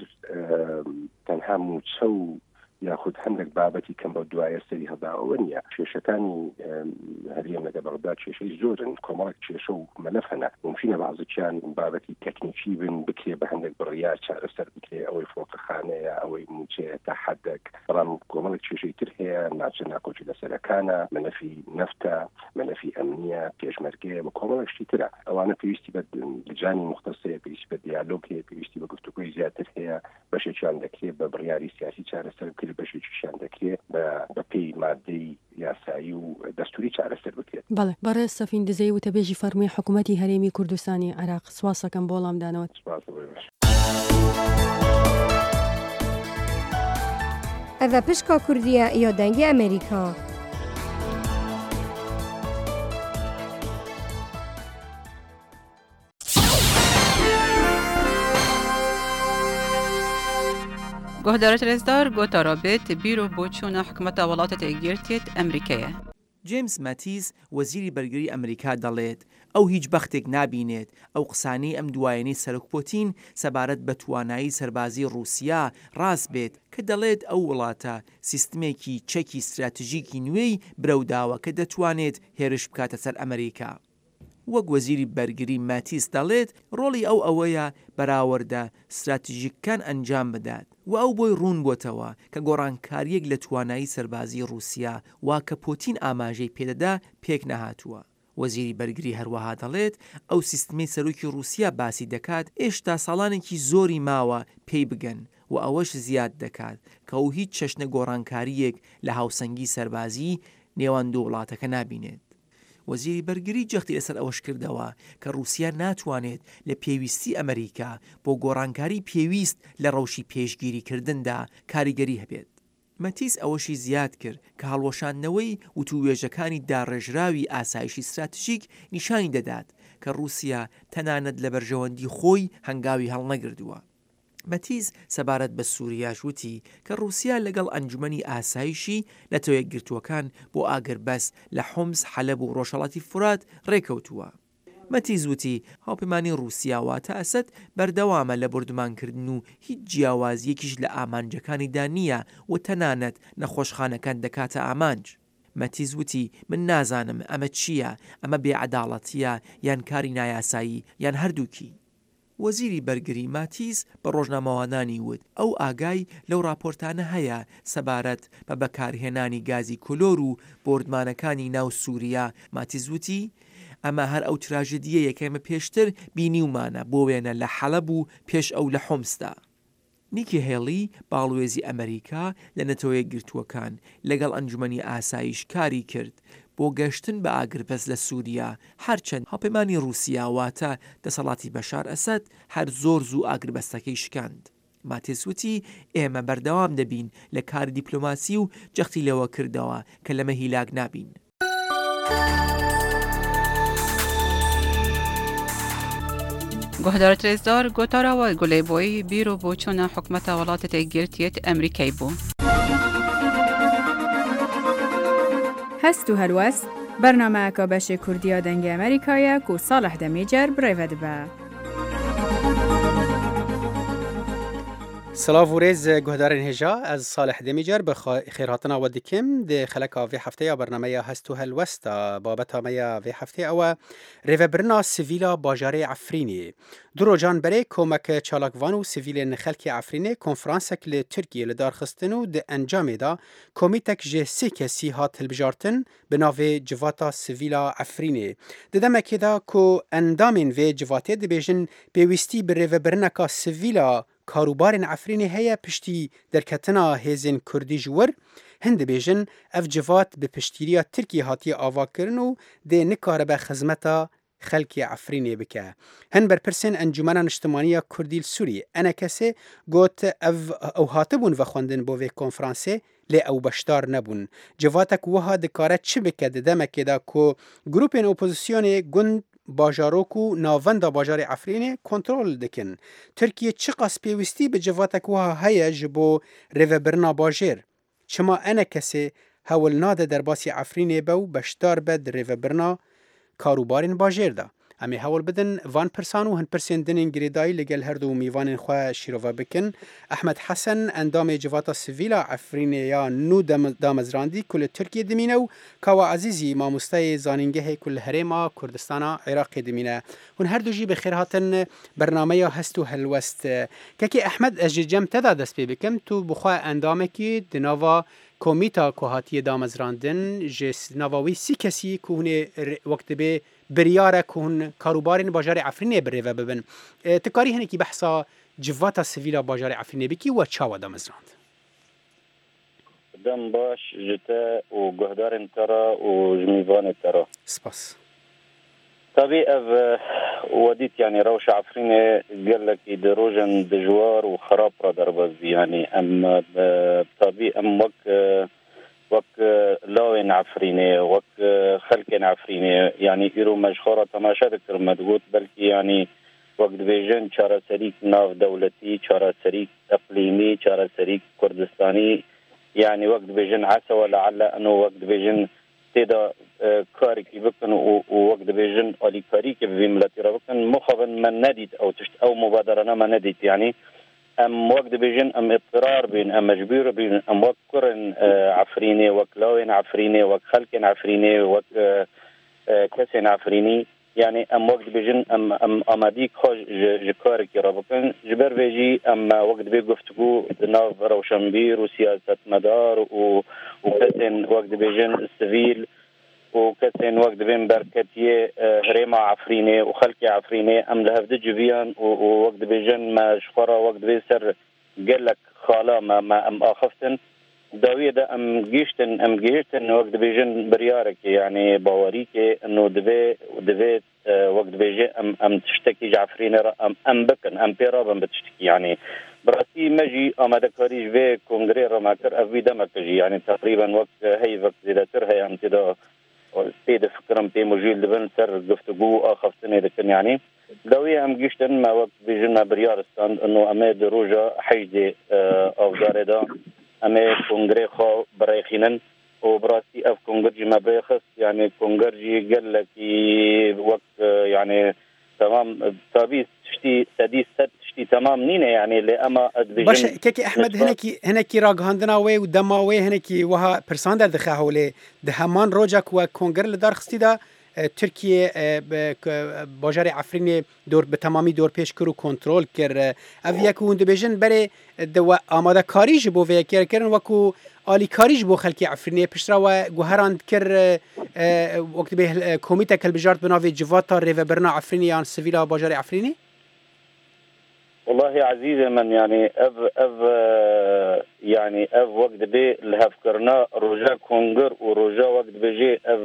تەنها موچە و یاخود هەندێک بابەتی کەم بە دوایە سەری هەداوە نیە. کێشەکانی هەرێم لەگە بەغدا کێشەی زۆرن کۆمەڵێک کێشە و مەلەف هەنا ممکنە بەعضیان بابەتی تەکنیکی بن بکرێ بە هەندێک بڕیار چارەسەر بکرێ ئەوەی فۆقەخانەیە ئەوەی موچەیە تا حەدێک بەڵام کۆمەڵێک کێشەی تر هەیە ناچە ناکۆچی لەسەرەکانە مەلەفی نەفتە مەلەفی ئەمنیە پێشمەرگەیە بە کۆمەڵێک شتی ترە ئەوانە پێویستی بە لجانی مختصەیە پێویستی بە دیالۆگ هەیە پێویستی بە گفتوگۆی زیاتر هەیە بەشێکیان دەکرێت بە بڕیاری سیاسی چارەسەر بکرێت بەشێکیشیان دەکرێت بەپێی مادەی یاسایی و دەستوری چارەسەر بکرێت. بەڵێ بەڕێز سەفین دزەی وتەبێژی فەرمووی حکوومەتی هەرێمی کوردستانی عێراق سواسەکەم بۆ وەڵامدانەوە. ئەڤە پشکا کوردیە یا دەنگی ئەمریکا. گهدارت رزدار گوتا رابط بیرو بوچونا حکومت ولاتت ئەگرتێت ئەمریکایە. جیمز ماتیز وەزیری بەرگری ئەمریکا دەڵێت ئەو هیچ بەختێک نابینێت ئەو قسانەی ئەم دوایەنەی سەرۆک پۆتین سەبارەت بە توانایی سەربازی ڕووسیا ڕاست بێت کە دەڵێت ئەو وڵاتە سیستمێکی چەکی استراتیژیکی نوێی برەوداوە کە دەتوانێت هێرش بکاتە سەر ئەمریکا. وەک وەزیری بەرگری ماتیس دەڵێت ڕۆڵی ئەو ئەوەیە بەراوردە استراتیژیکەکان ئەنجام بدات و ئەو بۆی ڕوون بۆتەوە کە گۆڕانکاریەک لە توانایی سەربازی ڕووسیا وا کە پۆتین ئاماژەی پێدەدا پێک نەهاتووە. وەزیری بەرگری هەروەها دەڵێت ئەو سیستمی سەرۆکی ڕووسیا باسی دەکات ئێشتا ساڵانێکی زۆری ماوە پێی بگەن و ئەوەش زیاد دەکات کە ئەو هیچ چەشنە گۆڕانکاریەک لە هاوسەنگی سەربازی نێوان دوو وڵاتەکە نابینێت. وەزیری بەرگری جەختی لەسەر ئەوەش کردەوە کە ڕووسیا ناتوانێت لە پێویستی ئەمریکا بۆ گۆڕانکاری پێویست لە ڕەوشی پێشگیریکردندا کاریگەری هەبێت. مەتیس ئەوەشی زیاد کرد کە هەڵوەشاندنەوەی وتووێژەکانی داڕێژراوی ئاسایشی استراتیژیک نیشانی دەدات کە ڕووسیا تەنانەت لە بەرژەوەندی خۆی هەنگاوی هەڵنەگردووە. مەتیز سەبارەت بە سووریاش وتی کە ڕووسیا لەگەڵ ئەنجومەنی ئاسایشی نەتەوە یەکگرتووەکان بۆ ئاگربەس لە حومس حەلەب و ڕۆژهەڵاتی فورات ڕێکەوتووە. مەتیز وتی هاوپەیمانی رووسیاواتە ئەسد بەردەوامە لە بردومانکردن و هیچ جیاوازیەکیش لە ئامانجەکانیدا نییە و تەنانەت نەخۆشخانەکان دەکاتە ئامانج. مەتیز وتی من نازانم ئەمە چییە، ئەمە بێعەداڵەتیە یان کاری نایاسایی یان هەردووکی. وەزیری بەرگری ماتیز بە ڕۆژنامەوانانی وت ئەو ئاگای لەو راپۆرتانە هەیە سەبارەت بە بەکارهێنانی گازی کلۆر و بۆردمانەکانی ناو سووریا. ماتیز وتی ئەمە هەر ئەو تراژدیە یەکەمە پێشتر بینیومانە بۆ وێنە لە حەلەب و پێش ئەو لە حۆمسدا. نیکی هێڵی باڵوێزی ئەمریکا لە نەتەوەیە گرتووەکان لەگەڵ ئەنجومەنی ئاسایش کاری کرد بۆ گەشتن بە ئاگربەز لە سووریا، هەرچەند هاوپەیمانی رووسیاواتە دەسەڵاتی بەشار ئەسەد هەر زۆر زوو ئاگربەستەکەی شکاند. ماتیز وتی ئێمە بەردەوام دەبین لە کار دیپلۆماسی و جەختی لەوە کردەوە کە لەمە هیلاک نابین. گۆهدارە رێزدار گۆتاراوە گولێبۆی بیرۆ بۆ چۆنە حکومەتە وڵاتە تێگرتیێت ئەمریکای بوو. هەست و هەلوەست بەرنامەیەکە بەشی کوردیە دەنگی ئەمریکایە و ساڵح دەمیجەر برێڤە دەبە. سلااو و ڕێز گوهدارên هێژا ez Salih Demîcer bi xêrhatina we dikim dê xeleka vê hefteya bernameya hest û helwesta babeta me ya vê heftê ew e rêvebirina sivîla bajarê Efrînê. Du rojan berê komeke çalakvan û sivîlên xelkê Efrînê konferansek li Tirkiye li darxistin û di encamê da komîtek ji sê kesî hat hilbijartin bi navê civata sivîla Efrînê. Di demekê da ku endamên vê civatê dibêjin pêwîstî bi rêvebirineka sivîla کاروبارên Efrînê heye piştî derketina hêzên Kurdî ji wir, hin dibêjin ev civat bi piştîriya Tirkiye hatiye avakirin û dê nikaribe xizmeta xelkê Efrînê bike. Hin berpirsên Encûmena Niştimaniya Kurdî Sûrî N K S got ev ew hatibûn vexwendin bo vê konferansê lê ew beşdar nebûn. Civatek wiha dikare çi bike di demekê da ku grûpên opozisyonê gund bajarok û navenda bajarê Efrînê kontrol dikin. Tirkiye çi qas pêwîstî bi civatek wiha heye ji bo rêvebirina bajêr? Çima N K S hewil nade derbasî Efrînê be û beşdar be di rêvebirina karûbarên bajêr da. Em ê hewl bidin van pirsan û hin pirsên dinên girêdayî li gel her du mîvanên xwe şîrove bikin. Ehmed Hesen endamê civata sivîla Efrînê ya nû damezrandî ku li Tirkiye dimîne û Kawa Ezîzî mamosteyê zanîngehê ku li herêma Kurdistana Iraqê dimîne. Hûn her du jî bi xêr hatin bernameya hest û helwest. Kekê Ehmed ez ji cem te da dest pê bikim tu bi xwe endamekî di nava komîta ku hatiye damezrandin ji nava wî sî kesî ku hûnê wek dibe biryare ku hûn karûbarên bajarê Efrînê bi rêve bibin. Tu karî hinekî behsa civata sivîla bajarê Efrînê bikî we çawa damezrand? Dem baş ji te û guhdarên te re û ji mîvanê te re. Spas. Tabii ev wedît yani rewşa Efrînê gelekî di rojên dijwar û xerab re derbasî yani em tabii em wek wek lawên Efrînê wek xelkên Efrînê yani îro meşxara temaşa dikirin me digot belkî yani wek dibêjin çareserîk navdewletî, çareserîk eqlîmî, çareserîk Kurdistanî yani wek dibêjin esewe lealla eno wek dibêjin têda karekî bikin û wek dibêjin alîkarîkê bi vê miletî re bikin mixabin me nedît ew tişt ew mubaderane me nedît yani em wek dibêjin em îtirar bîn em mecbûr bîn em wek kurên Efrînê wek lawên Efrînê wek xelkên Efrînê wek kesên Efrînî yani em wek dibêjin em em amadî ji karekî re bikin ji ber vê jî em wek dibê guftgû di nav rewşenbîr û siyasetmedar û û kesên wek dibêjin sivîl û kesên wek dibên berketiyê herêma Efrînê û xelkê Efrînê em li hev diciviyan û wek dibêjin me ji xwe re wek dibê ser gelek xala me me em axiftin dawiyê de em gîştin em gihîştin wek dibêjin biryarekê yani bawerîkê eno divê divê wek dibêje em em tiştekî ji Efrînê re em em bikin em pê rabin bi tiştekî yani bi rastî me jî amadekarî ji vê kongrê re me kir ev vî demeke jî yani teqrîben wek heyvek zêdetir heye em têda pê difikirim pê mujîl dibin ser guftugû axiftinê dikin yani dawiyê em gîştin me wek dibêjin me biryaristan eno em ê di roja hejdê avdarê da em ê kongrê xwe birêxînin وبراسي اف كونغرجي ما بيخص يعني كونغرجي قال لك وقت يعني تمام طبيعي تشتي سديس تشتي تمام نينه يعني لأما باش كيكي احمد هناكي هناكي راغهاندنا وي ودماوي هناكي وها برسان در دخه هولي دهمان روجك وكونغر لدار خستي دا ترکیه باجار عفرین دور به تمامی دور پیش کرد و کنترل کرد. اویا که اون دبیجن برای دو آماده کاریج بو ویا کر کردن وکو آلی کاریج بو خلکی عفرینی پشترا و گوهران کرد وقت به کمیته کل بجارت بناوی جواتا ریو برنا عفرینی یا سویلا باجار عفرینی. والله عزيزي من يعني اف اف يعني اف وقت بي الهفكرنا رجاء كونغر ورجاء وقت بيجي اف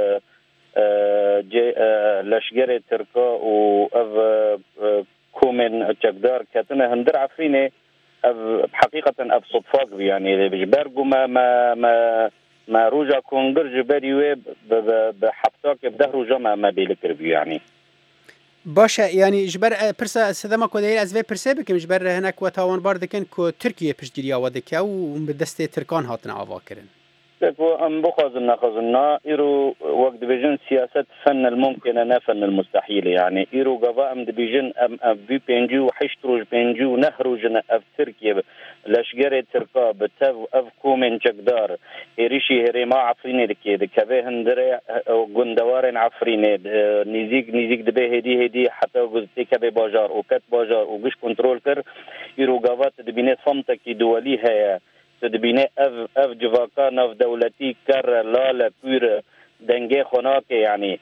جي لشجرة تركا واف كومن تشقدار كاتنا هندر عفريني اف حقيقة اف صدفاق يعني بجبرجو ما ما ما ما رجاء كونغر جبري بحبتاك بده رجاء ما ما بيلكر يعني باشه يعني جبر پرسه سدما کودی از وی پرسه بکم جبر هناك و تاوان بار دکن کو ترکیه پشتگیری ودکه و به دست ترکان هاتن آوا کردن. لكو ام بخازنا خازنا ايرو وقت بيجن سياسه فن الممكن انا فن المستحيل يعني ايرو قضاء ام بيجن ام في بينجو حشتروج بينجو نهروجنا اف تركيا لاشجري تركا بتاف اف كومن جقدار ايريشي هريما عفريني دكي دكبه هندري غندوارن عفريني نيزيك نيزيك دبه هدي هدي حتى غزتي كبه باجار وكت باجار وغش كنترول كر ايرو قضاء دبينه صمتك دولي هي تدبینه اف اف جواکا ناف دولتی کر لاله پور دنگه خناکه يعني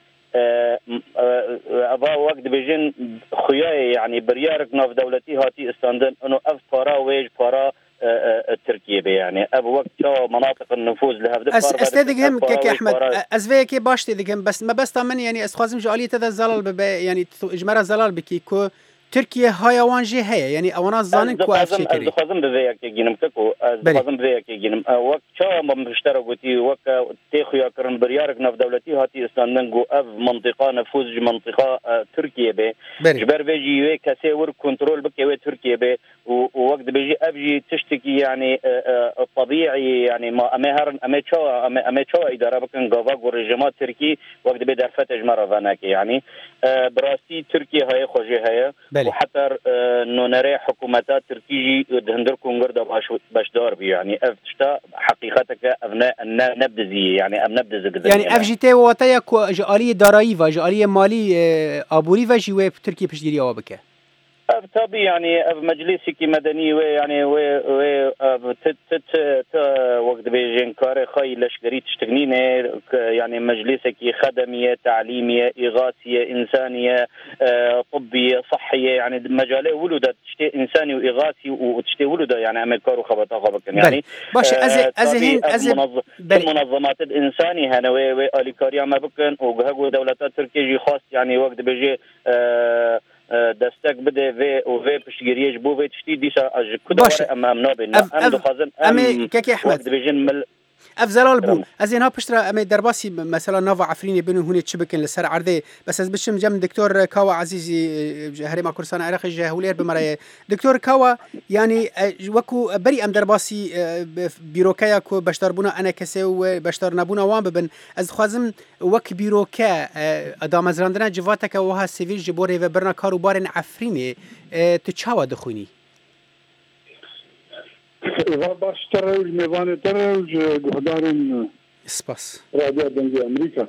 ابا وقت بجن خویای يعني بریارک ناف دولتی هاتی استاندن انه اف پارا ویج پارا ترکیه به يعني اب وقت شو مناطق النفوذ لها بدك اس استدقهم كيك احمد ازفيك باش تدقهم بس ما بس طمن يعني اسخازم جاليه تذا زلال يعني اجمرا زلال بكي كو تركيا هاي وانجي هي يعني اوانا زانن كو اف شكري خازم بذيك جينم كو خازم بذيك جينم وقت شو ما مشتركتي وقت تيخو يكرن بريارك نف دولتي هاتي استاندنغو اف منطقه نفوذ منطقه تركيا به جبر بيجي وي كاسي ور كنترول بك وي تركيا به ووقت بيجي ابجي تشتكي يعني طبيعي يعني ما امهر اميتشو اميتشو اداره بكن غوغ ورجمات تركي وقت بيدر فتج مره فناك يعني براسي تركيا هاي خوجي هي وحتى انه نرى حكومات تركيجي هندر كونغر دا باش دار بي يعني افتشتا حقيقتك ابناء نبذي يعني ام نبذ يعني اف جي تي واتايا جاليه دارایی و جاليه مالی ابوری و جوي تركيا بشديري او بك طبيعي يعني مجلسي كي مدني يعني و و تت تت وقت بيجين كاري خاي لشقري تشتغنينه يعني مجلسك خدميه تعليميه اغاثيه انسانيه طبيه صحيه يعني مجالات ولدت تشتي انساني واغاثي وتشتي ولد يعني امكار وخبطه خبط يعني باش از از از المنظمات الانسانيه هنا و اليكاريا ما بكن وهجو دولتات تركيا خاص يعني وقت بيجي دستك بده في وفي بشجريج بو في تشتي ديشا كده امام نوبل ام دخازن ام كيكي احمد بيجن افزلال بو از اینها پشترا ام درباسی مثلا ناوا عفرینی بنو هونی چبکن لسر عرضه بس از بشم جم دکتور کاوا عزیزی هرما کردستان عراق جهولیر بمرای دکتور کاوا يعني وكو بري ام درباسي بيروكايا كو بشتر بونا انا كسي و بشتر نبونا وان ببن از خوازم وك بيروكا ادام ازراندنا جواتك وها سيفيل جبوري و برنا كارو بارن عفريني تشاوا دخوني و باشتر میوان تر جهدارن سپاس رادیو دنگی امریکا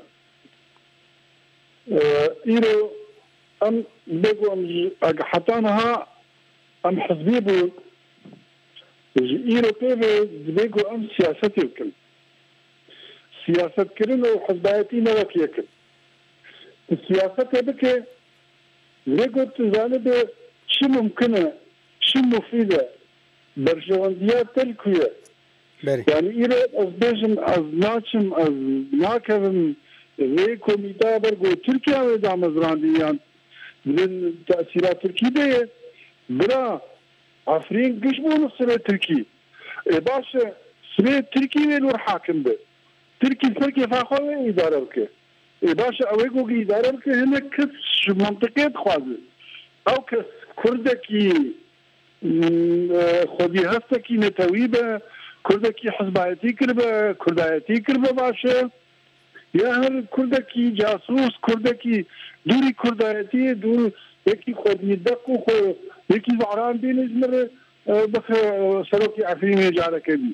ایرو ام بگو ام حتانها ام حزبی بو ایرو پیو بگو ام سیاستی وکل سیاست کرن و حزبایتی نوکی وکل السیاست بکه بگو تزانب چی ممکنه چی مفیده برجواندیات تلکویه يعني إيرا از بيجن از ناچم از ناكرن وي كوميتا برغو تركيا ودا مزرانديان من تأثيرات تركي دي برا عفرين قش بون سري تركي اي باشا سري تركي وين ور حاكم به تركي تركي فاخوه اداره بك اي باشا اويغو اداره بك هنا كس منطقه خوازه او كس كردكي خودی هسته کی نتوی به كردكي حزبایتی کرد کردایتی کرد باشه یا هر کردکی جاسوس کردکی دوری کردایتی دور یکی خود میدق و خود یکی زعران بین ازمر بخ سلوکی عفرین جاره کردی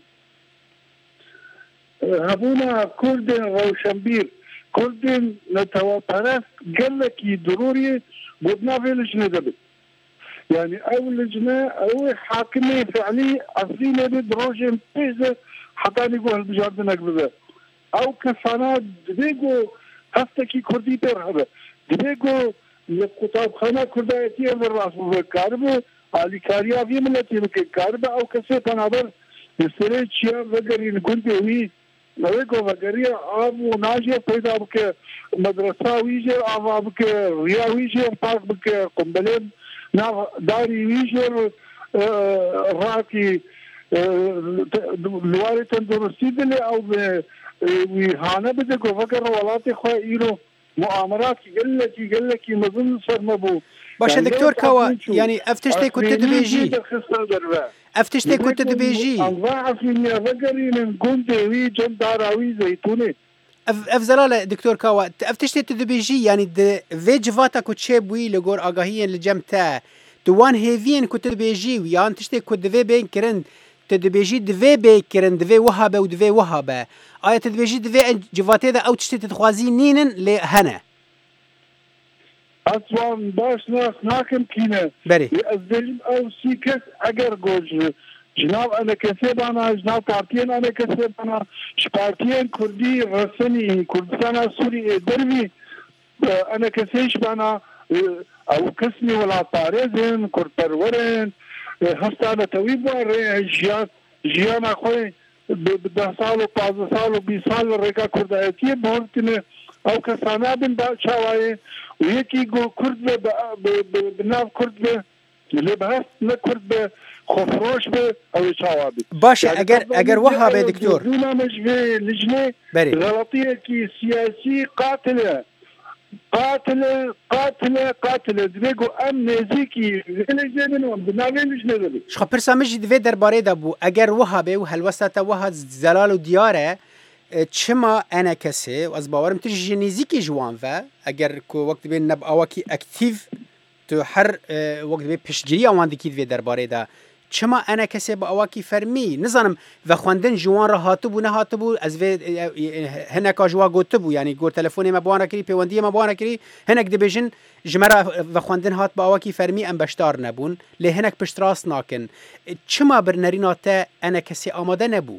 هبونا كردن روشنبير كردن نتوا پرست قلكي ضروري قدنا في لجنة دبت يعني أول لجنة أول حاكمة فعلي أصلية بدروجين بيزة حتى نقول هالبجاردنا قبل أو كفانات دبيقو هفتكي كردي بير هذا دبيقو لقطاب خانة كردائتي أمر راس بكاربه علي كاريا في ملتي بكاربه أو كسي تنابر يستريد شيئا وقرين كنت وي نویگو وگری آب و ناجی پیدا بکه مدرسه ویجر آب بکه ریا ویجر پاک بکه قنبله نا داری ویجر راکی لواری تندرستی دلی او ویهانه بده گو وگر ولات خواه ایرو مؤامرات قل کی قل کی مظن سر مبو باشه دکتور کوا یعنی افتشتی کتی دبیجی افتشتی کتی دبیجی انواع فيني وقري من قندي وي جنداراوي زيتوني اف زلال دکتور کوا افتشتی دبیجی یعنی د ویج واتا کو چبوی لگور آگاهی لجمتا دوان هیوین کتی دبیجی یان تشتی کت دوی بین کرند تدبیجی دوی بین کرند دوی وهابه و دوی وهابه آیا تدبیجی دوی جواته دا او تشتی تخوازی نینن لهنه أسوان باش ناس ناكم كينا بري يأذلم أو سيكس أجر جوج جناب أنا كسب أنا جناب كارتين أنا كسب أنا شبارتين كردي رسني كردستان سوري دربي أنا كسيش أنا أو كسني ولا طارزن كرد پرورن هستانة تويب واري جيان جيان أخوي بده سال و پازده سال و بیست سال رکا کردایتی بورتنه او کسانه بن باشاوی و یکی گو کرد به بناف کرد به لبهست نه کرد به خفروش به او شاوابی باشه اگر اگر وهابه دکتور دونا مجبه لجنه غلطیه کی سیاسی قاتله قاتله قاتله قاتله دبیگو ام نزیکی لجنه و بناوی لجنه دبی شخه پرسامجی دوی درباره دا بو اگر وهابه و هلوسته وها زلال و دیاره چما انا کسی و از باورم تیج جنیزیکی جوان و اگر کو وقت بین نب آواکی اکتیو تو هر وقت بین پشتگیری آوان دکید وی درباره دا چما انا کسی با آواکی فرمی نزانم و خواندن جوان را هاتو بو نه هاتو بو از وی هنکا جوا گوتو بو یعنی گور تلفونی ما بوانا کری پیوندی ما بوانا کری هنک دبیجن جمرا و خواندن هات با آواکی فرمی ام بشتار نبون لی هنک پشت راست ناکن چما برنریناتا انا کسی آماده نبو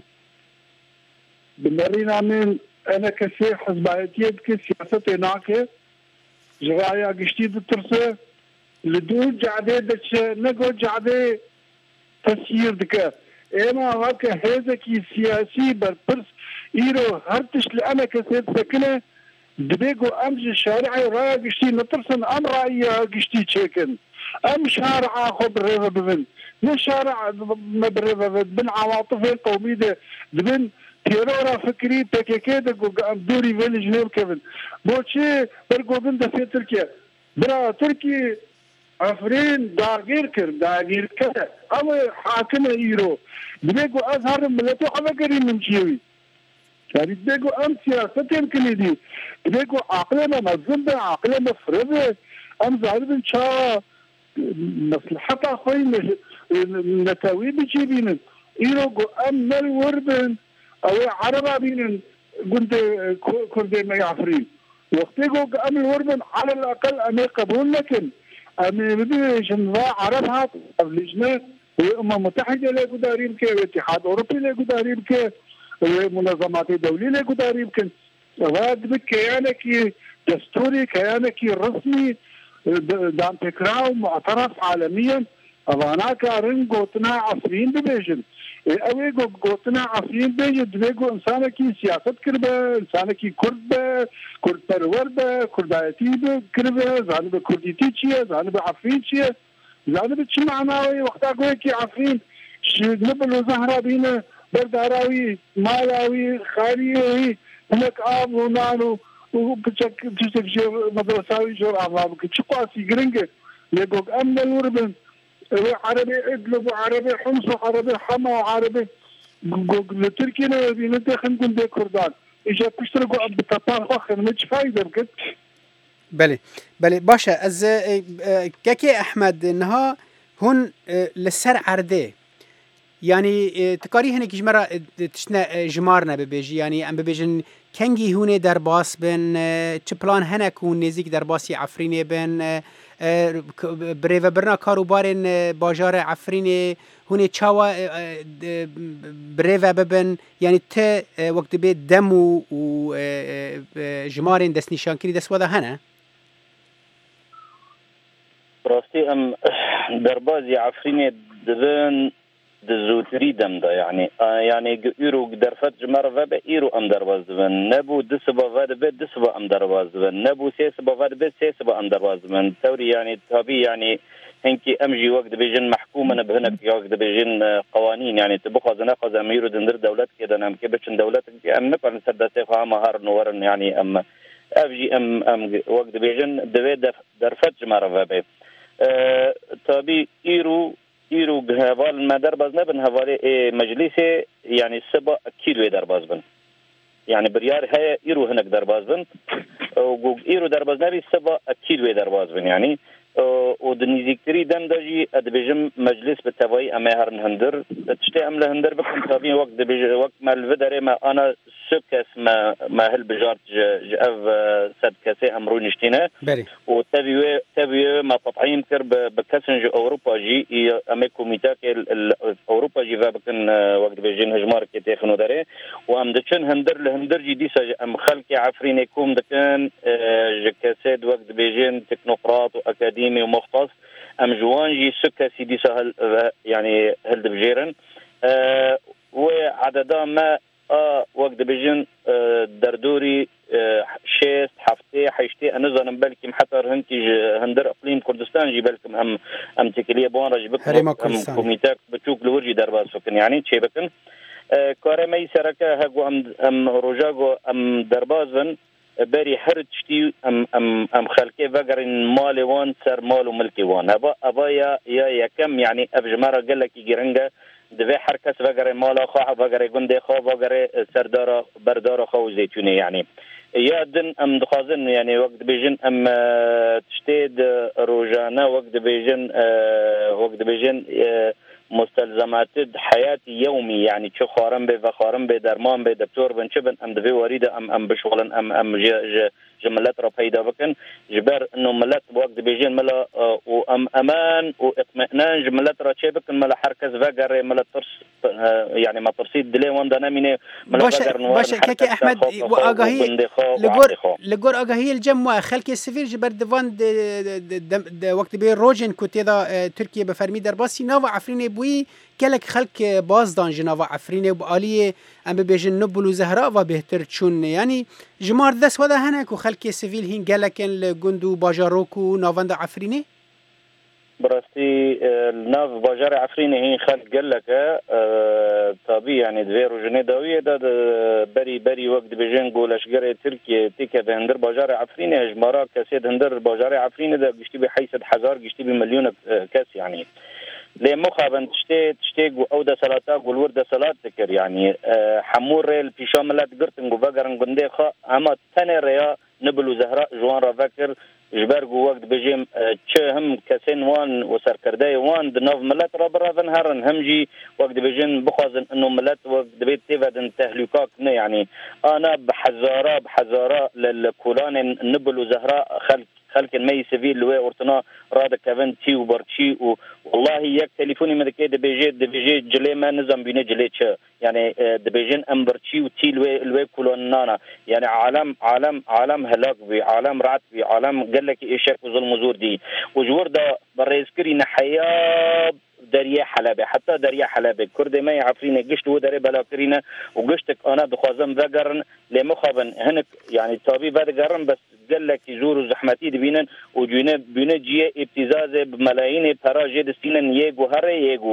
بالنرينا من انا كسي حزبايتي بك سياسه هناك جرايا قشتي بالترسه لدو جعده دش نقو جعده تسيير دك اما هاك هزكي سياسي بالبرس ايرو هرتش لانا كسي سكنه دبيقو امج الشارع رايا قشتي نترسن ام رايا قشتي تشيكن ام شارع اخو بالريفه ببن لا شارع ما بالريفه بن عواطف القوميه بن تيرورا فكري بكيكي دقو دوري فيلي جنيب كيفن بوشي برقو بندا في تركيا برا تركي عفرين داغير كر داغير كر اما حاكم ايرو بيقو ازهر ملتو عبقري نمشيوي يعني بيقو ام سياستين كليدي بيقو عقلنا مزنبه عقلنا فرده ام زعلبن شا مصلحة خوي نتاوي بجيبين ايرو ام نل وربن او عربا بين قلت كردي ما يعفرين وقتيقو ام الوربن على الاقل امي قبول لكن امي بديش نضاع عربها لجنه وامم متحده لكو دارين كي واتحاد اوروبي لكو دارين كي ومنظمات دوليه لكو دارين كي وهذا بكيانك دستوري كيانك رسمي دام تكراو معترف عالميا هناك رنقوتنا عصريين ببيجن اوی گو گوتنا عفرین بیجد دویگو انسان کی سیاست کرده انسان کی کرد به کرد پرور به کردایتی به کرده زانب کردیتی چیه زانب عفرین چیه زانب چی معناوی وقتا گوی کی عفرین نبل و زهرا بینه برداراوی مالاوی خاریوی هنک آب و نانو و بچک بچک مدرساوی جور آباب که چی قاسی گرنگه لگوگ امن الوربن عربي ادلب وعربي حمص وعربي حما وعربي لتركيا لو بينا داخل نقول دي كردان اجا بيشترقوا بتطار اخر مش فايده بقت. بله بله باشه از كاكي احمد انها هون لسر عرده يعني تقاري هنك جمرة تشنا جمارنا ببيجي يعني ام ببيجن كنجي هون در باس بن چپلان هنك و نزيك در باسي عفريني بن بريفا برنا كاروبارن باجار عفريني هون چاوا بريفا ببن يعني ت وقت بيت دمو و جمارن دست نشان كري دست ودا هنا براستي ام دربازي عفريني دبن دزوتري دم دا يعني آه يعني يرو درفت جمر فب يرو ام درباز دبن نبو دسبا فد بد دسبا ام درباز دبن نبو سيسبا فد بد سيسبا ام درباز دبن توري يعني طبيعي يعني هنكي امجي وقت بيجن محكومه بهنك وقت بيجن قوانين يعني تبقى زنا قز اميرو دندر دولت كده نام كبشن دولت ام نقر نسدسي فها مهار نورن يعني ام افجي ام ام وقت بيجن دبي درفت جمر فب أه طبيعي يرو يرو بهوال ما درباز نبن هوالي مجلسي يعني سبا كيلو درباز بن يعني بريار هيا يرو هناك درباز بن و يرو درباز نبي سبا كيلو درباز بن يعني ودنيزيكتري دندجي ادبجم مجلس بالتوي امهر هندر تشتي ام لهندر بكم طبيعي وقت دبج وقت ما الفدري ما انا سكس ما ما هل بجارت جاف سد كاسي امرو نشتينا وتبي تبي ما تطعيم كر بكسنج اوروبا جي ام كوميتاك اوروبا جي فبكن وقت بيجين هجمار كيتيخنو داري وام دچن هندر لهندر جي دي ام خلقي عفرينيكم دكان جكاسد وقت بيجين تكنوقراط واكاديمي ومختص ام جوانجي سكا سيدي سهل يعني هل دبجيرن أه وعددا ما أه وقت بيجن أه دردوري أه شيست حفتي حيشتي انا زنم بالكم حتى هنتي هندر اقليم كردستان جي بالكم ام ام تكليه بون رج بكم ام كوميتاك بتوك لورجي درباس فكن يعني تشي بكن أه كارمي سركه هاغو ام ام روجاغو ام دربازن بري هر تشتي ام ام ام خلقي فقرن مالي وان سر مال وملكي وان ابا ابا يا يا يا كم يعني افجماره قال لك يجرنجا دفي حركس فقرن مال خو فقرن جندي خو فقرن سردار بردار خو زيتوني يعني يا دن ام دخازن يعني وقت بيجن ام تشتيد روجانا وقت بيجن وقت بيجن مستلزمات حياتي يومي يعني شو خارم به وخارم به درمان به دكتور بن شبن ام دفي وريده ام ام بشغلن ام ام جملات را پیدا بکن جبر انه ملت وقت بيجين ملا وام امان واطمئنان جملات را چه بکن ملا حركز وقر ملا ترس يعني ما ترسيد دلي وان دنامينه ملا وقر نوار باشه كاكي احمد واغاهي لغور لغور اغاهي الجمع خلك السفير جبر دفان وقت بي روجن كوتيدا تركيا بفرمي درباسي نوا عفريني بوي كلك خلق بازدان جناوا عفريني وباليه ام بيجن نبلو زهراء و بهتر چون يعني جمار دس ودا هناك وخلق سيفيل هين قالكن لجندو باجاروكو نافند عفريني براستي الناف باجار عفريني هين خلق قالك أه طبيعي يعني دفيرو جنيه داوية دا بري بري وقت بيجن قول اشقر تركيا تيكا بهندر باجار عفريني هجمارا كاسيد هندر باجار عفريني دا قشتي بحيث حزار قشتي بمليون كاس يعني ليه مخابن تشتي تشتي او دا سلاتا قول ورد سلات ذكر يعني أه حمور ريل في شاملات قرتن قو بقرن قنديخا اما تاني ريا نبلو زهراء جوان را فكر جبار قو وقت بجيم تشهم كاسين وان وسركرداي وان دناف ملات را برافن هرن همجي وقت بجين بخوازن انه ملات وقت بيت تيفادن تهلوكاك يعني انا بحزارة بحزارة للكولان نبلو زهراء خلق خلق المي سيفيل لوي اورتنا رادا كافن تي وبرتشي والله يك تليفوني مدكي دبيجي دبيجي جلي ما نظام بيني جلي يعني دبيجين امبرتشي وتي لوي لوي كولونانا يعني عالم عالم عالم هلاك بي عالم رعت بي عالم قال لك ايشك وظلم زور دي وجور دا بريسكري نحيا دريا حلبة حتى دريا حلبة كردي ما يعرفين قشت هو دري بلا كرينا وقشتك أنا دخوازم ذقرن لمخابن هنك يعني الطبيب هذا قرن بس قال لك يزوروا زحمتي دبينن وجينا بينا جيه ابتزاز بملايين براجي دستينن يجو هري يجو وري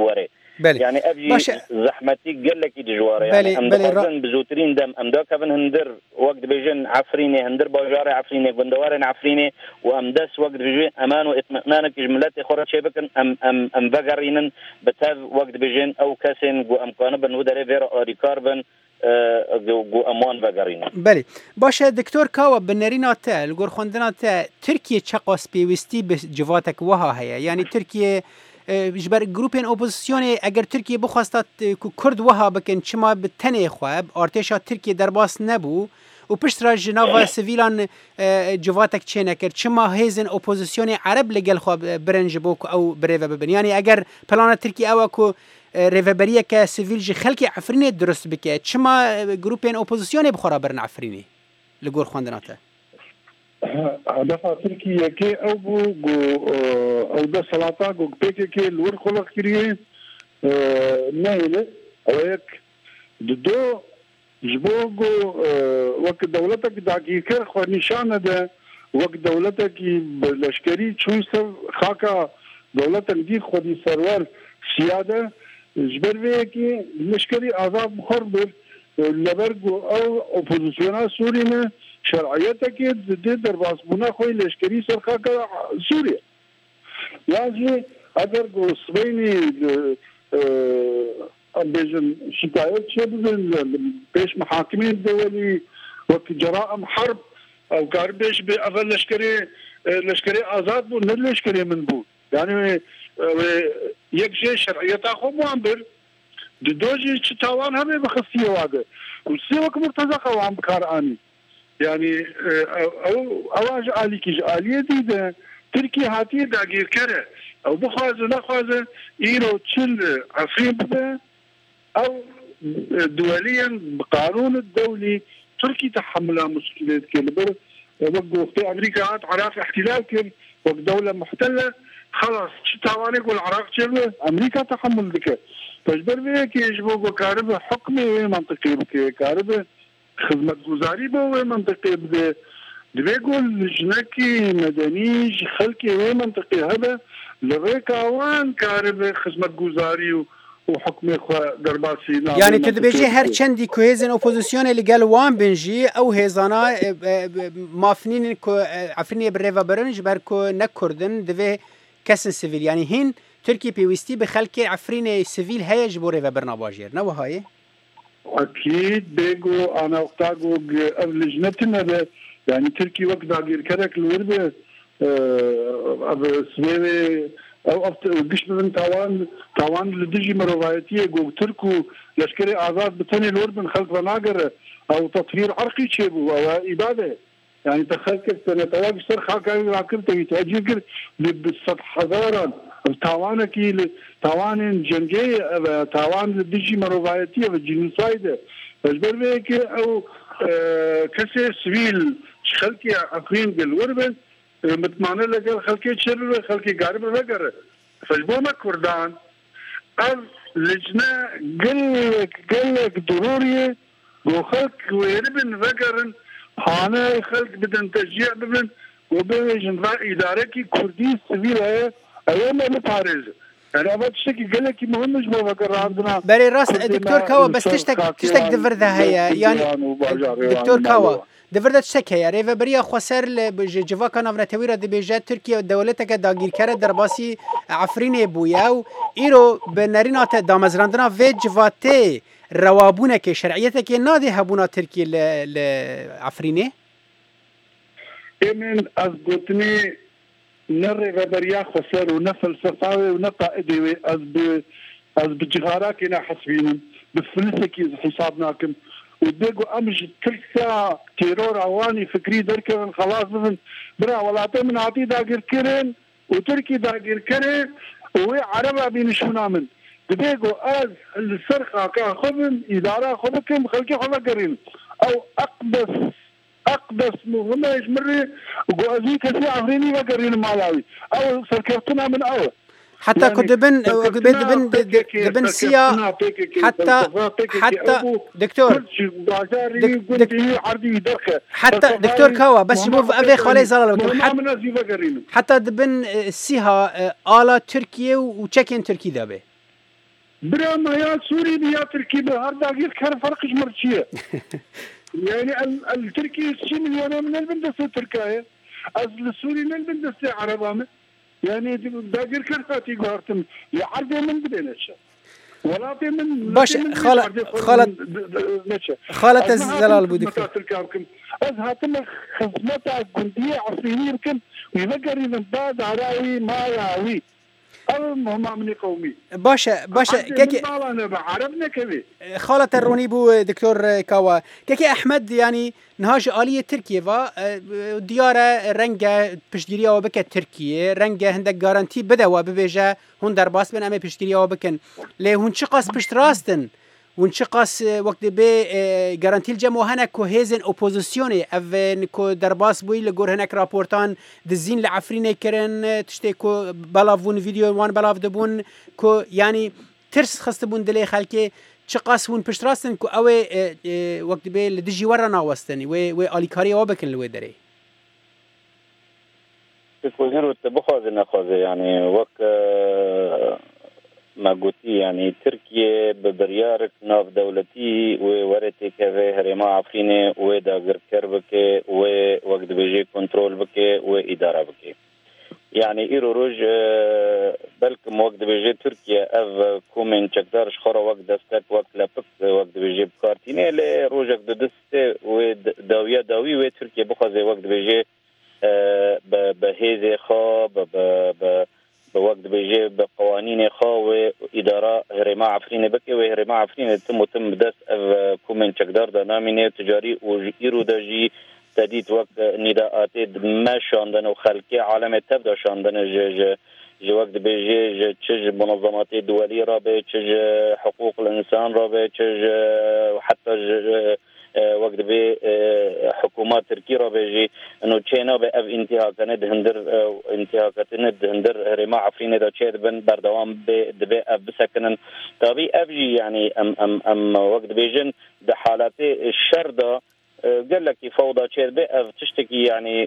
بله. يعني ابي باشه. زحمتي قال لك دجواره يعني ام دخلن بزوترين دم ام دوكا بن هندر وقت بيجن عفريني هندر باجاري عفريني غندوارن عفريني وام داس وقت بيجن امان واطمئنان جملات خرج شبكن ام ام ام فغرينن بتاv وقت بيجن او كاسين جو ام كان بن ودري فيرا اوري كاربن جو امان فغرينن بله باشه دکتور کاوا بنرینا تا لګور خوندنا تا ترکیه چقاس پیوستی به جواتک وها هيا يعني ترکیه جبر گروپین اپوزیسیون اگر ترکیه بخواست کرد وها بکن چما به تنه خواب ارتشا ترکیه درباس نبو و پشت را جناوا سویلان جواتک چه نکرد چما هیزن اپوزیسیون عرب لگل خواب برنج بوک او بریوه ببن یعنی اگر پلان ترکیه او کو ریوبریه که سویل جی خلق عفرینی درست بکه چما گروپین اپوزیسیون بخورا برن عفرینی لگور خواندناته دفعه ترکیه که او بو او د سلاطه گو پکې کې لور خلق کړی نه نه او یک د دو جبوګو وک دولت کې دقیقه خو نشانه ده وک دولت کې لشکري چويسر خاکا دولت دې خو دې سرور سیاده جبروي کې لشکري آزاد مخرب لبرګو او اپوزیسیون سوري شرعیت کې د درباس بونه خو لشکري سرخه کا سوریا یعنی اگر ګوسوینی امبيجن شکایت شبه پیش محاکمین دولی وقت جرائم حرب او کاربش به اول لشکری لشکری آزاد بو نه لشکری من بو یعنی یک شی شرعیت خو موامبر د دوجی چې تاوان هم به خصيه واده او سی وک مرتضی قوام کارانی يعني او اواج عالي كي عاليه دي ده تركي هاتي داغير كره او بخواز نخواز ايرو تشل عفرين بده او دوليا بقانون الدولي تركي تحمل مشكلات كلبر وقفوا في امريكا عاد عراق احتلال كل وقت دوله محتله خلاص تاوانك والعراق تشل امريكا تحمل ذكر فجبر بيه كي يجبوا كارب حكمي منطقي بكي كارب خدمت گزاری به و منطقه بده دبيقول جنكي مدني خلقي و منطقه هذا لريكاوان كارب خدمت گزاری وحكم خو درباسي يعني تدبيجي هر چندي كوهيزن اپوزيسيون اللي قال وان بنجي او هيزانا مافنين كو عفرني بالريفا برنج بركو نكردن دبي كسن سيفيل يعني هين تركي بيوستي بخلقي عفرين سيفيل هيج بو ريفا برناباجير نو هاي اكيد بيجو انا وقتاجو لجنتنا يعني تركي وقت داغير كرك الوربه اب سويري او افت قش من تاوان تاوان لدجي مروايتيه جو تركو لشكري آزاد بتني الوربن خلق ناقر او تطهير عرقي تشيبو او اباده يعني تخلك سنه تواج سر خاكاي راكب تاجير بالسطح حضارا تاوانكي تاوان جنگي تاوان لدجي مروايتيه والجنوسايد فجبر بيك او كسي سويل خلقي عفرين بالوربن متمانه لقى خلقي تشرر خلقي قارب لقر فجبونا كردان ال لجنه قلك قلك ضروريه جو خلق ويربن وقرن هانا خلق بدن تشجيع بدن وبيجن رأي إداركي كردي سبيل هي أيام ما بتعرض يعني أبغى تشتكي قال لك مهم مش بفكر عندنا بري راس دكتور كاوا بس تشتك تشتك دفرذا هي يعني دكتور كاوا دفرذا تشتك هي ريفا بريا خسر جوا كان افنا تويرا دي بيجا تركيا دولتك داغير كره درباسي عفرين بوياو ايرو بنرينات دامزراندنا في جواتي روابونك شرعيتك نادي هبونا تركيا لعفرينه من أزقتني نرى غبريا خسر ونفل صفاوي ونقائدي أز ب أز بجهارك هنا حسبين بفلسك حسابناكم ودقوا أمج كل ساعة تيرور عواني فكري دركن خلاص من برا ولاته من عطي داقر كرن وتركي داقر كرن وعربا بين شونا من دقوا أز السرقة كخبن إدارة خبكم خلقي خبكرين أو أقدس أقدس مهمة يشمري وقوازي كثير عفريني وقرين مالاوي أو سركرتنا من أول حتى يعني كنت بن دبن دبن سيا حتى حتى دكتور حتى دكتور كاوا بس مو أبي خالي زلالو حتى دبن سيها آلا تركيا وتشكين تركي دابه برا ما يا سوري يا تركي بهار داقير كان فرقش مرشيه يعني التركي شي مليون من البندسه التركيه از السوري من البندسه عربامه يعني داقير كان فاتي قهرتم يعرض من بدينش ولا في من باش خالة خالة خالة الزلال بودك از هاتم خدمتها جنديه عصريه يمكن ويذكر من بعد عراوي ما يعوي المهم من قومي باشا باشا كيكي انا بعربنا كذي خالة الروني بو دكتور كاوا كيكي احمد يعني نهاج آلية تركيا و ديارة رنجة پشتگیری و بکه ترکیه رنجة هندك گارانتی بده و ببیجه هون در باس بن اما پشتگیری و بکن لی هون چه قاس پشت راستن ون چه قاس وقت به گارانتی الجمع هنك کو هیزن اپوزیسیونی اون کو در باس بوی لگور هنك راپورتان دزین لعفرینه کرن تشتی کو بلاوون ویدیو وان بلاو دبون کو يعني ترس خست بون دلی خلکه چه قاس ون پشت راستن کو اوه وقت به لدجی ورا ناوستنی و و آلیکاری و بکن لوی دری تكون رو تبخذ نخذ يعني وك ما قلتي يعني تركيا ببريارك ناف دولتي وورتي كذا هرما عفرينه وداغر كربك ووقت بيجي كنترول بك وإدارة بك يعني إيرو روج بلكم وقت بيجي تركيا أف كومن تقدر شخرا وقت دستك وقت لبك وقت بيجي بكارتينه لروجك دست وداوية داوي وتركيا بخذ وقت بيجي بهذه خا ب بوقت بيجي بقوانين خا وإدارة هرما عفرينه بك وهرما عفرينه تم تم دست أف كومن تقدر دنامينه تجاري وإيرو داجي تديت وقت نداءات ما شاندن وخلقي عالم تبدا شاندن ج ج وقت بيجي تشج منظمات دولية رابع تشج حقوق الإنسان رابع تشج وحتى وقت بي حكومات تركيا رابع إنه تشينا بأف انتهاكات هندر انتهاكات هندر رما عفرين إذا تشيد بن بردوام بدباء بسكنن طبيعي أفجي يعني أم أم أم وقت بيجن بحالات الشردة قال لك فوضى تشيد بأف تشتكي يعني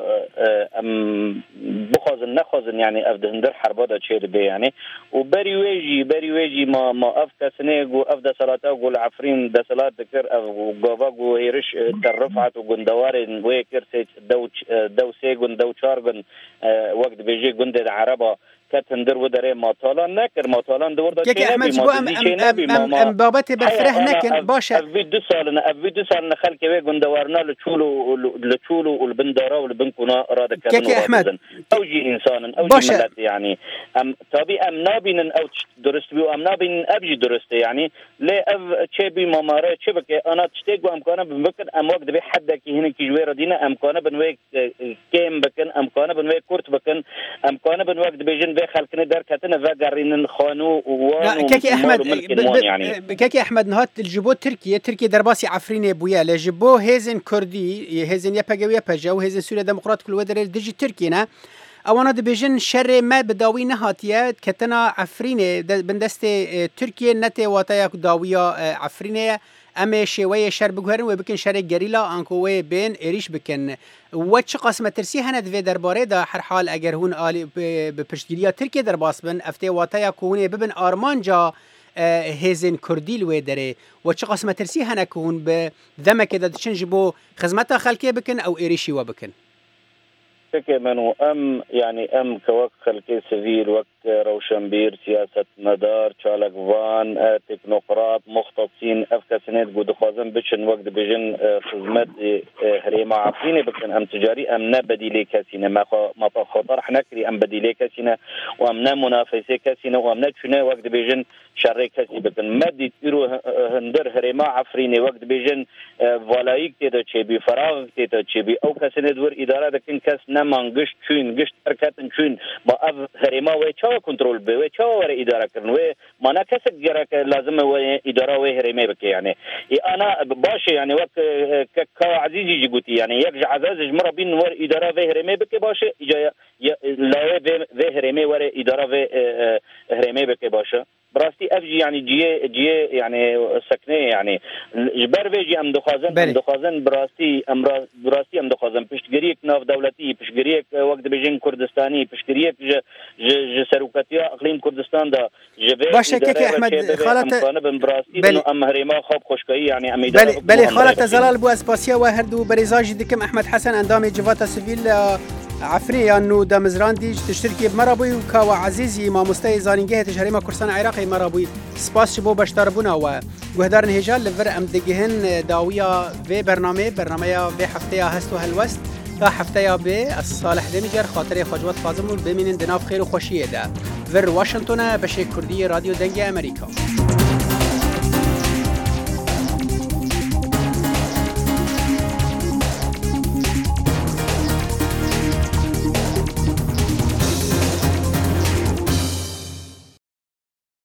أم بخزن نخزن يعني أف دهندر حربة تشيد بي يعني وبري ويجي بري ويجي ما ما أف كسنيج وأف دسالات وقول عفرين دسالات ذكر أف وقافق وهيرش ترفعت وجندوار ويكر دو دو سيجون دو شارجن وقت بيجي جند العربة كتندر ودري مطالا نكر مطالا دور ده كي احمد شو ام ام ام ام بابتي بالفرح نكن باشا افيدو سالنا افيدو سالنا خلك وي غندوارنا لتشولو لتشولو والبندره والبنكونا راده كان كي احمد اوجي انسان اوجي ملت يعني ام طبي ام نابين او درست بيو ام نابين ابجي درست يعني لا اف تشبي ماماره تشبك انا تشتيغ امكانه بمكن ام وقت بي حدك هنا كي جويره دينا امكانه بنوي كيم بكن امكانه بنوي كورت بكن امكانه بنوقت بيجن خلقنا در كتنا فقرين الخانو وانو كاكي احمد يعني كاكي احمد نهات الجبو تركيا تركيا درباسي عفرين بويا لجبو هيزن كردي هيزن يبقى يبقى وهيزن سوريا ديمقراط كل ودر دجي تركينا اوانا دبيجن شر ما بداوي نهاتيا كتنا عفرين بندست تركيا نتي واتايا داويا عفرين اما شويه شر بگهرن و بکن شر گریلا انکوه بین ایریش بکن و چه قسمه ترسی هند و درباره دا هر حال اگر هون آلی به پشتگیری ترکیه در باس بن افته واتایا کونه ببن آرمانجا هزین کردیل و داره و چه قسمه ترسی هنه کون به ذمه دا تشنج بو خدمتا خلقی بکن او ایریشی و بکن منو ام يعني ام كوك خلقي سيفيل وقت روشنبير سياسة مدار شالك فان تكنوقراط مختصين افكاسينات قد خوازن بشن وقت بجن خدمات هريما عفريني بكن ام تجاري ام نا بديلي كاسينة ما ما خطر حنكري ام بديلي كاسينة وام نا منافسة كاسينة وام نا تشنا وقت بجن شري كاسي بكن ما دي تيرو هندر هريما عفريني وقت بجن فولايك تيدا تشبي فراغ تيدا تشبي او كاسينات ور ادارة دكن كاس نمان قشت شوين قشت اركاتن شوين ما اف هريما وي چاو كنترول بي وي چاو ور اداره كرن وي ما انا كسك جرك لازم وي اداره وي هريما بك يعني انا باش يعني وقت ك عزيزي جيبوتي يعني يرجع عزاز جمره بين ور اداره وي هريما بك باش لا وي هريما ور اداره وي هريما بك باش براستي افجي يعني جي جي يعني سكنه يعني جبر بيجي ام دخازن ام دخازن براستي ام براستي ام دخازن پشتگیری ناف دولتی پشتگیری وقت بيجين كردستاني پشتگیری ج ج سروکتیا اقلیم کردستان دا جبه باشه که احمد خالت بله ام هریما خواب خوشکایی يعني ام بله بله خالت زلال بو اسپاسیا و هردو برزاج دکم احمد حسن اندام جوات سیویل عفري انه دامزران دي تشتركي بمرابوي وكاوا عزيزي ما مستي زانينجه تشهري ما كرسان عراقي مرابوي سباس شبو بشتربونا وجهدار نهجال لفر ام دجهن داويه في برنامج برنامج في حفتيا هستو هالوست تا حفتيا بي الصالح دمجر خاطري خجوات فاضل بمين دناف خير وخوشيه ده فر واشنطن بشي كردي راديو دنجي امريكا